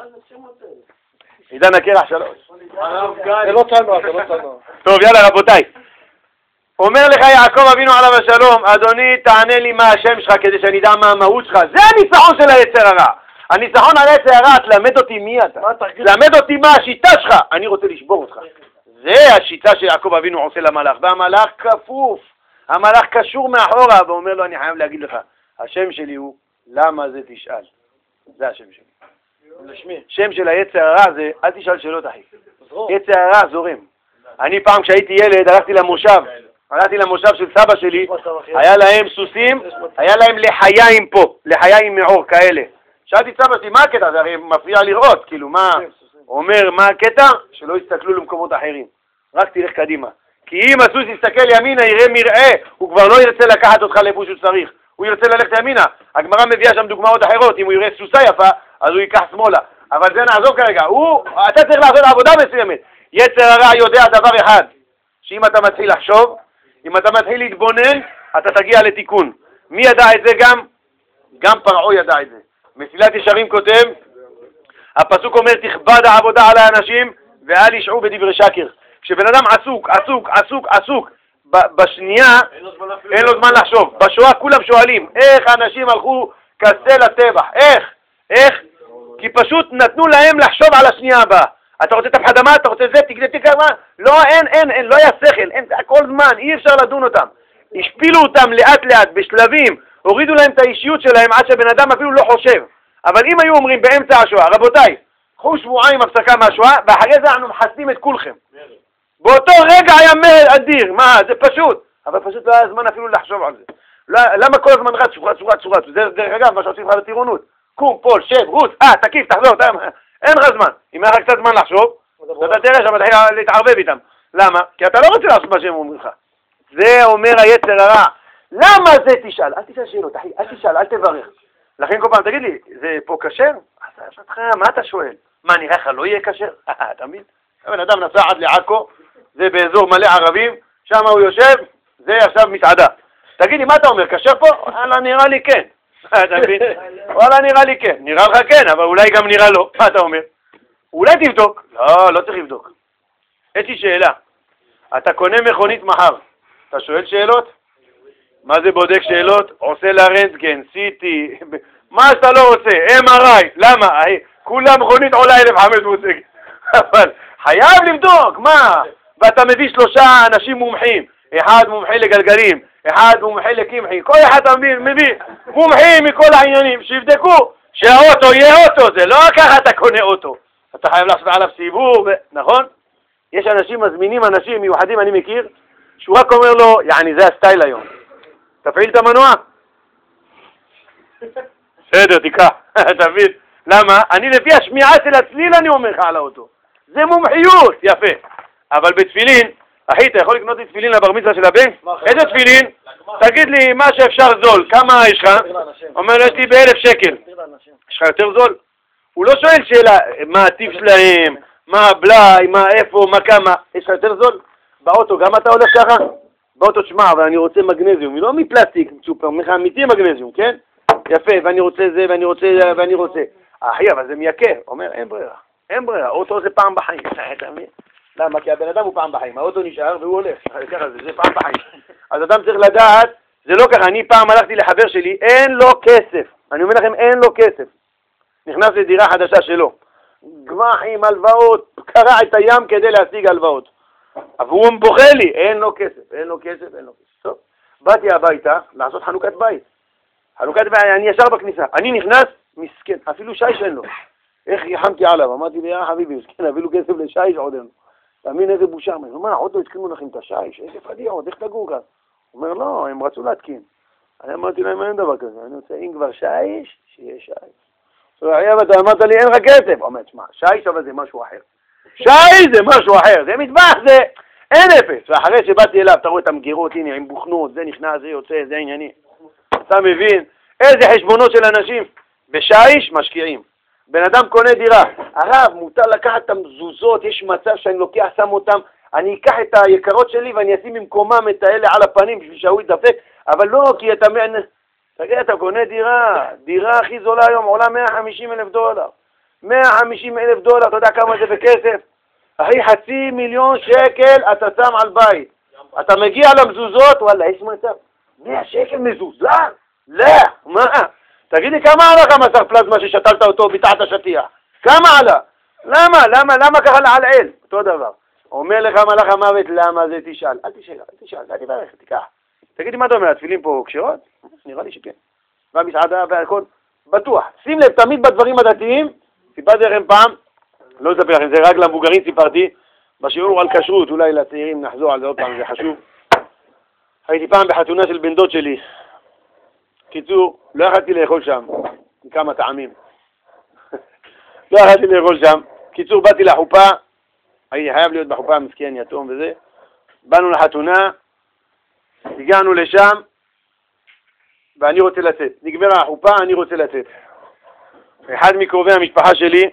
עידן הקרח שלוש. זה לא צנוע, זה לא צנוע. טוב, יאללה, רבותיי. אומר לך יעקב אבינו עליו השלום, אדוני, תענה לי מה השם שלך כדי שאני אדע מה המהות שלך. זה הניצחון של היצר הרע. הניצחון על היצר הרע, תלמד אותי מי אתה. תלמד אותי מה השיטה שלך. אני רוצה לשבור אותך. זה השיטה שיעקב אבינו עושה למלאך. והמלאך כפוף. המלאך קשור מאחורה ואומר לו, אני חייב להגיד לך. השם שלי הוא, למה זה תשאל? זה השם שלי. שם של היצר הרע זה, אל תשאל שאלות אחי. יצר הרע זורם. אני פעם כשהייתי ילד הלכתי למושב, הלכתי למושב של סבא שלי, היה להם סוסים, היה להם לחיים פה, לחיים מעור כאלה. שאלתי את סבא שלי, מה הקטע? זה הרי מפריע לראות, כאילו מה, אומר מה הקטע? שלא יסתכלו למקומות אחרים, רק תלך קדימה. כי אם הסוס יסתכל ימינה, יראה מראה, הוא כבר לא ירצה לקחת אותך לאיפה שהוא צריך, הוא ירצה ללכת ימינה. הגמרא מביאה שם דוגמאות אחרות, אם הוא יראה סוסה יפה, אז הוא ייקח שמאלה. אבל זה נעזוב כרגע, הוא, אתה צריך לעשות עבודה מסוימת. יצר הרע יודע דבר אחד, שאם אתה מתחיל לחשוב, אם אתה מתחיל להתבונן, אתה תגיע לתיקון. מי ידע את זה גם? גם פרעה ידע את זה. מסילת ישרים כותב, הפסוק אומר, תכבד העבודה על האנשים ואל ישעו בדברי שקר. כשבן אדם עסוק, עסוק, עסוק, עסוק, בשנייה אין לו זמן לחשוב. בשואה כולם שואלים, איך האנשים הלכו כזה לטבח? איך? איך? כי פשוט נתנו להם לחשוב על השנייה הבאה. אתה רוצה תפחד אדמה, אתה רוצה זה, תגדה תקרמה? לא, אין, אין, אין, לא היה שכל, אין, כל זמן, אי אפשר לדון אותם. השפילו אותם לאט לאט, בשלבים, הורידו להם את האישיות שלהם עד שבן אדם אפילו לא חושב. אבל אם היו אומרים באמצע השואה, רבותיי, קחו שבועיים הפסקה מהשואה, ואחרי זה אנחנו מחסנים את כולכם. באותו רגע היה מרד אדיר, מה, זה פשוט. אבל פשוט לא היה זמן אפילו לחשוב על זה. למה כל הזמן רץ, שורץ, שורץ, שורץ? זה דרך אגב, מה שעושים לך בטירונות. קום, פול, שב, רוץ, אה, תקיף, תחזור, אין לך זמן. אם היה לך קצת זמן לחשוב, אתה תראה שם, אתה להתערבב איתם. למה? כי אתה לא רוצה לעשות מה שהם אומרים לך. זה אומר היצר הרע. למה זה תשאל? אל תשאל שאלות, אחי, אל תשאל, אל תברך. לכן כל פעם, תגיד לי, זה פה כשר? אז יש אותך, מה אתה שואל? מה, נראה לך לא יהיה כשר? אתה מבין? הבן אדם נסע עד לעכו, זה באזור מלא ערבים, שם הוא יושב, זה עכשיו מסעדה. תגיד לי, מה אתה אומר, כשר פה? וואלה, נראה לי כן. אתה מבין? וואלה, נראה לי כן. נראה לך כן, אבל אולי גם נראה לא. מה אתה אומר? אולי תבדוק. לא, לא צריך לבדוק. יש לי שאלה. אתה קונה מכונית מחר. אתה שואל שאלות? מה זה בודק שאלות? עושה לה רנטגן, סיטי, מה שאתה לא רוצה, אם אר איי. למה? כולה מכונית עולה אלף וחמש מאות שקל. אבל חייב לבדוק, מה? ואתה מביא שלושה אנשים מומחים. אחד מומחה לגלגלים, אחד מומחה לקמחי, כל אחד מביא מומחים מכל העניינים, שיבדקו שהאוטו יהיה אוטו, זה לא ככה אתה קונה אוטו. אתה חייב לעשות עליו סיבוב, נכון? יש אנשים מזמינים, אנשים מיוחדים, אני מכיר, שהוא רק אומר לו, יעני זה הסטייל היום. תפעיל את המנוע? בסדר, תיקח, תבין. למה? אני לפי השמיעה של הצליל אני אומר לך על האוטו. זה מומחיות, יפה. אבל בתפילין, אחי, אתה יכול לקנות לי תפילין לבר מצווה של הבן? איזה תפילין? תגיד לי מה שאפשר זול, כמה יש לך? אומר, יש לי באלף שקל. יש לך יותר זול? הוא לא שואל שאלה, מה הטיב שלהם, מה הבלאי, מה איפה, מה כמה, יש לך יותר זול? באוטו, גם אתה הולך ככה? באוטו, שמע, אבל אני רוצה מגנזיום, לא מפלסטיק, סופר, מחה אמיתי מגנזיום, כן? יפה, ואני רוצה זה, ואני רוצה זה, ואני רוצה. אחי, אבל זה מייקר. אומר, אין ברירה, אין ברירה, אוטו זה פעם בחיים. למה? כי הבן אדם הוא פעם בחיים, האוטו נשאר והוא הולך, ככה זה, זה פעם בחיים. אז אדם צריך לדעת, זה לא ככה, אני פעם הלכתי לחבר שלי, אין לו כסף, אני אומר לכם, אין לו כסף. נכנס לדירה חדשה שלו, גמחים, הלוואות, קרע את הים כדי להשיג הלוואות. אבל הוא בוכה לי, אין לו כסף, אין לו כסף, אין לו כסף. טוב, באתי הביתה לעשות חנוכת בית. חנוכת בית, אני ישר בכניסה, אני נכנס, מסכן, אפילו שיש אין לו. איך יחמתי עליו, אמרתי לי, יא חביבי, מסכן, אפילו כסף לשייש עוד אין לו. תאמין איזה בושה, הוא אומר, עוד לא התקינו לכם את השייש, איזה פדיעות, איך תגור כאן? הוא אומר, לא, הם רצו להתקין. אני אמרתי להם, אין דבר כזה, אני רוצה, אם כבר שייש, שיהיה שייש. אתה אמרת לי, אין לך כסף. הוא אומר, תשמע, שייש אבל זה משהו אחר. שייש זה משהו אחר, זה מטבח, זה אין אפס. ואחרי שבאתי אליו, אתה רואה את המגירות, הנה, עם בוכנות, זה נכנס, זה יוצא, זה ענייני. אתה מבין איזה חשבונות של אנשים? בשייש משקיעים. בן אדם קונה דירה, הרב, מותר לקחת את המזוזות, יש מצב שאני לוקח, שם אותם, אני אקח את היקרות שלי ואני אשים במקומם את האלה על הפנים בשביל שהוא ידפק, אבל לא, כי אתה... תגיד, אתה קונה דירה, דירה הכי זולה היום עולה מאה וחמישים אלף דולר. מאה וחמישים אלף דולר, אתה יודע כמה זה בכסף? אחי, חצי מיליון שקל אתה שם על בית. אתה מגיע למזוזות, וואלה, יש מצב. מאה שקל מזוזה? לא, מה? תגיד לי, כמה עלה לך מסך פלזמה ששתלת אותו בתחת השטיח? כמה עלה? למה? למה? למה ככה לעלעל? אותו דבר. אומר לך מלאך המוות, למה זה תשאל? אל תשאל, אל תשאל, אל תברך, תיקח. תגיד לי, מה אתה אומר, התפילים פה קשרות? נראה לי שכן. והמסעדה והכל, בטוח. שים לב, תמיד בדברים הדתיים, סיפרתי לכם פעם, לא אספר לכם, זה רק למבוגרים סיפרתי, בשיעור על כשרות, אולי לצעירים נחזור על זה עוד פעם, זה חשוב. הייתי פעם בחתונה של בן דוד שלי. קיצור, לא יכלתי לאכול שם, מכמה טעמים. לא יכלתי לאכול שם. קיצור, באתי לחופה, הייתי חייב להיות בחופה, מסכן, יתום וזה. באנו לחתונה, הגענו לשם, ואני רוצה לצאת. נגמרה החופה, אני רוצה לצאת. אחד מקרובי המשפחה שלי,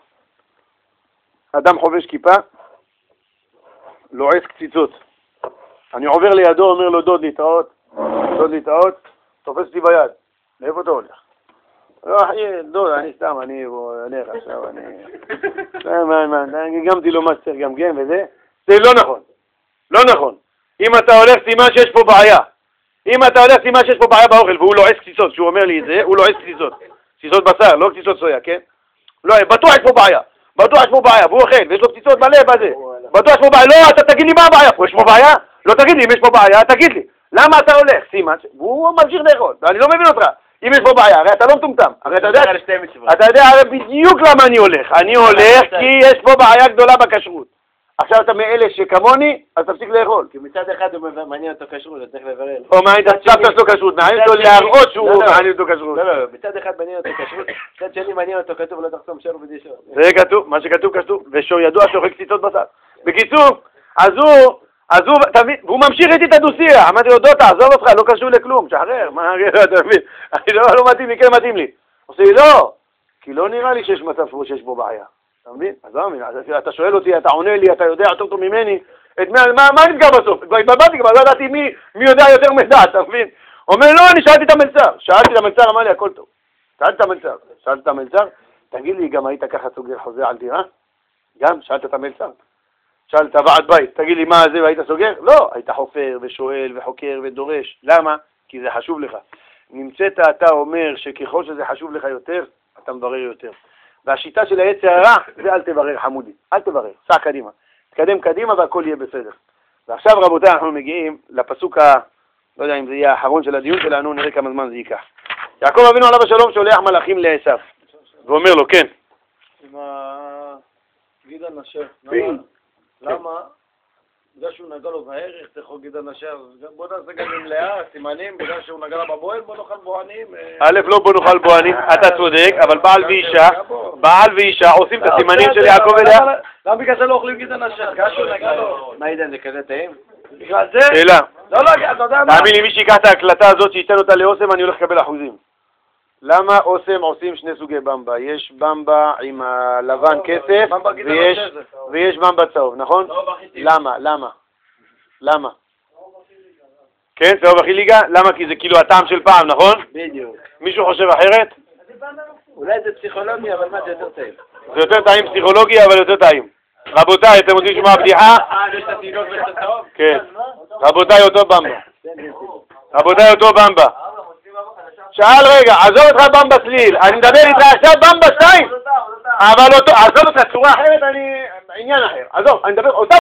אדם חובש כיפה, לועס קציצות. אני עובר לידו, אומר לו, דוד להתראות, דוד להתראות, תופס אותי ביד. לאיפה אתה הולך? לא, אחי, דוד, אני סתם, אני הולך עכשיו, אני... מה, מה, אני גמתי לו מה שצריך גמגם וזה. זה לא נכון, לא נכון. אם אתה הולך, סימן שיש פה בעיה. אם אתה הולך, סימן שיש פה בעיה באוכל, והוא לועס קציצות, כשהוא אומר לי את זה, הוא לועס קציצות. קציצות בשר, לא קציצות סויה, כן? לא, בטוח יש פה בעיה. בטוח יש פה בעיה, והוא אוכל, ויש לו קציצות מלא בזה. בטוח יש פה בעיה. לא, אתה תגיד לי מה הבעיה. יש פה בעיה? לא תגיד לי, אם יש פה בעיה, תגיד לי. למה אתה הולך? סימן, והוא ממשיך לאכול. אני לא מבין אותך. אם יש פה בעיה, הרי אתה לא מטומטם. הרי אתה יודע, אתה יודע הרי בדיוק למה אני הולך. אני הולך כי יש פה בעיה גדולה בכשרות. עכשיו אתה מאלה שכמוני, אז תפסיק לאכול. כי מצד אחד הוא מעניין אותו כשרות, אתה צריך לברר. או מעניין את הסבתא שלו כשרות, מעניין אותו להראות שהוא מעניין אותו כשרות. לא, לא, מצד אחד מעניין אותו כשרות, מצד שני מעניין אותו כתוב ולא תחתום שור ודישור. זה כתוב, מה שכתוב כתוב, ושור ידוע שאוכל קציצות בשר. בקיצור, אז הוא, אז הוא, תמיד, והוא ממשיך איתי את הדו-שיח, אמרתי לו, דוד, תעזוב אותך, לא קשור לכלום, שחרר, מה, אתה מבין, אני לא מתאים לי, כן מתאים לי. הוא עושה לי, לא, כי לא נראה לי שיש מצב שיש בו בעיה. אתה מבין? אז לא מבין, אתה שואל אותי, אתה עונה לי, אתה יודע יותר טוב ממני, מה נפגע בסוף? כבר התבלבלתי, כבר לא ידעתי מי יודע יותר מדע, אתה מבין? אומר, לא, אני שאלתי את המלצר, שאלתי את המלצר, אמר לי, הכל טוב. שאלתי את המלצר, שאלתי את המלצר, תגיד לי, גם היית ככה סוגר חוזה על דירה? גם, שאלת את המלצר. שאלת ועד בית, תגיד לי מה זה והיית סוגר? לא, היית חופר ושואל וחוקר ודורש. למה? כי זה חשוב לך. נמצאת אתה אומר שככל שזה חשוב לך יותר, אתה מברר יותר. והשיטה של היצר הרע, זה אל תברר חמודי, אל תברר, סע קדימה. תקדם קדימה והכל יהיה בסדר. ועכשיו רבותיי, אנחנו מגיעים לפסוק ה... לא יודע אם זה יהיה האחרון של הדיון שלנו, נראה כמה זמן זה ייקח. יעקב אבינו עליו השלום שולח מלאכים לעשיו, ואומר לו, כן. עם גיד הנשר, למה? בגלל שהוא נגע לו בערך, תאכול גיד הנשר, בוא נעשה גם עם לאה, סימנים, בגלל שהוא נגע לה בבועל, בוא נאכל בוענים. א', לא בוא נאכל בוענים, אתה צודק, אבל בעל ואישה, בעל ואישה עושים את הסימנים של יעקב ולאה. למה בגלל זה לא אוכלים גיד הנשר? בגלל שהוא נגע לו. מה עידן, זה כזה טעים? בגלל זה? שאלה. לא, לא, אתה יודע מה? תאמין לי, מי שיקח את ההקלטה הזאת, שייתן אותה לאוסם, אני הולך לקבל אחוזים. למה אוסם עושים שני סוגי במבה? יש במבה עם הלבן כסף, ויש במבה צהוב, נכון? למה? למה? למה? כן, צהוב הכי ליגה? למה? כי זה כאילו הטעם של פעם, נכון? בדיוק. מישהו חושב אחרת? אולי זה פסיכולוגי, אבל מה זה יותר טעים? זה יותר טעים פסיכולוגי, אבל יותר טעים. רבותיי, אתם רוצים לשמוע בדיחה? אה, יש את התינוק ויש את הצהוב? כן. רבותיי, אותו במבה. רבותיי, אותו במבה. שאל רגע, עזוב אותך במבה סליל, אני מדבר איתך עכשיו במבה שתיים. אבל אותו, עזוב אותך, צורה אחרת, אני... עניין אחר. עזוב, אני מדבר אותה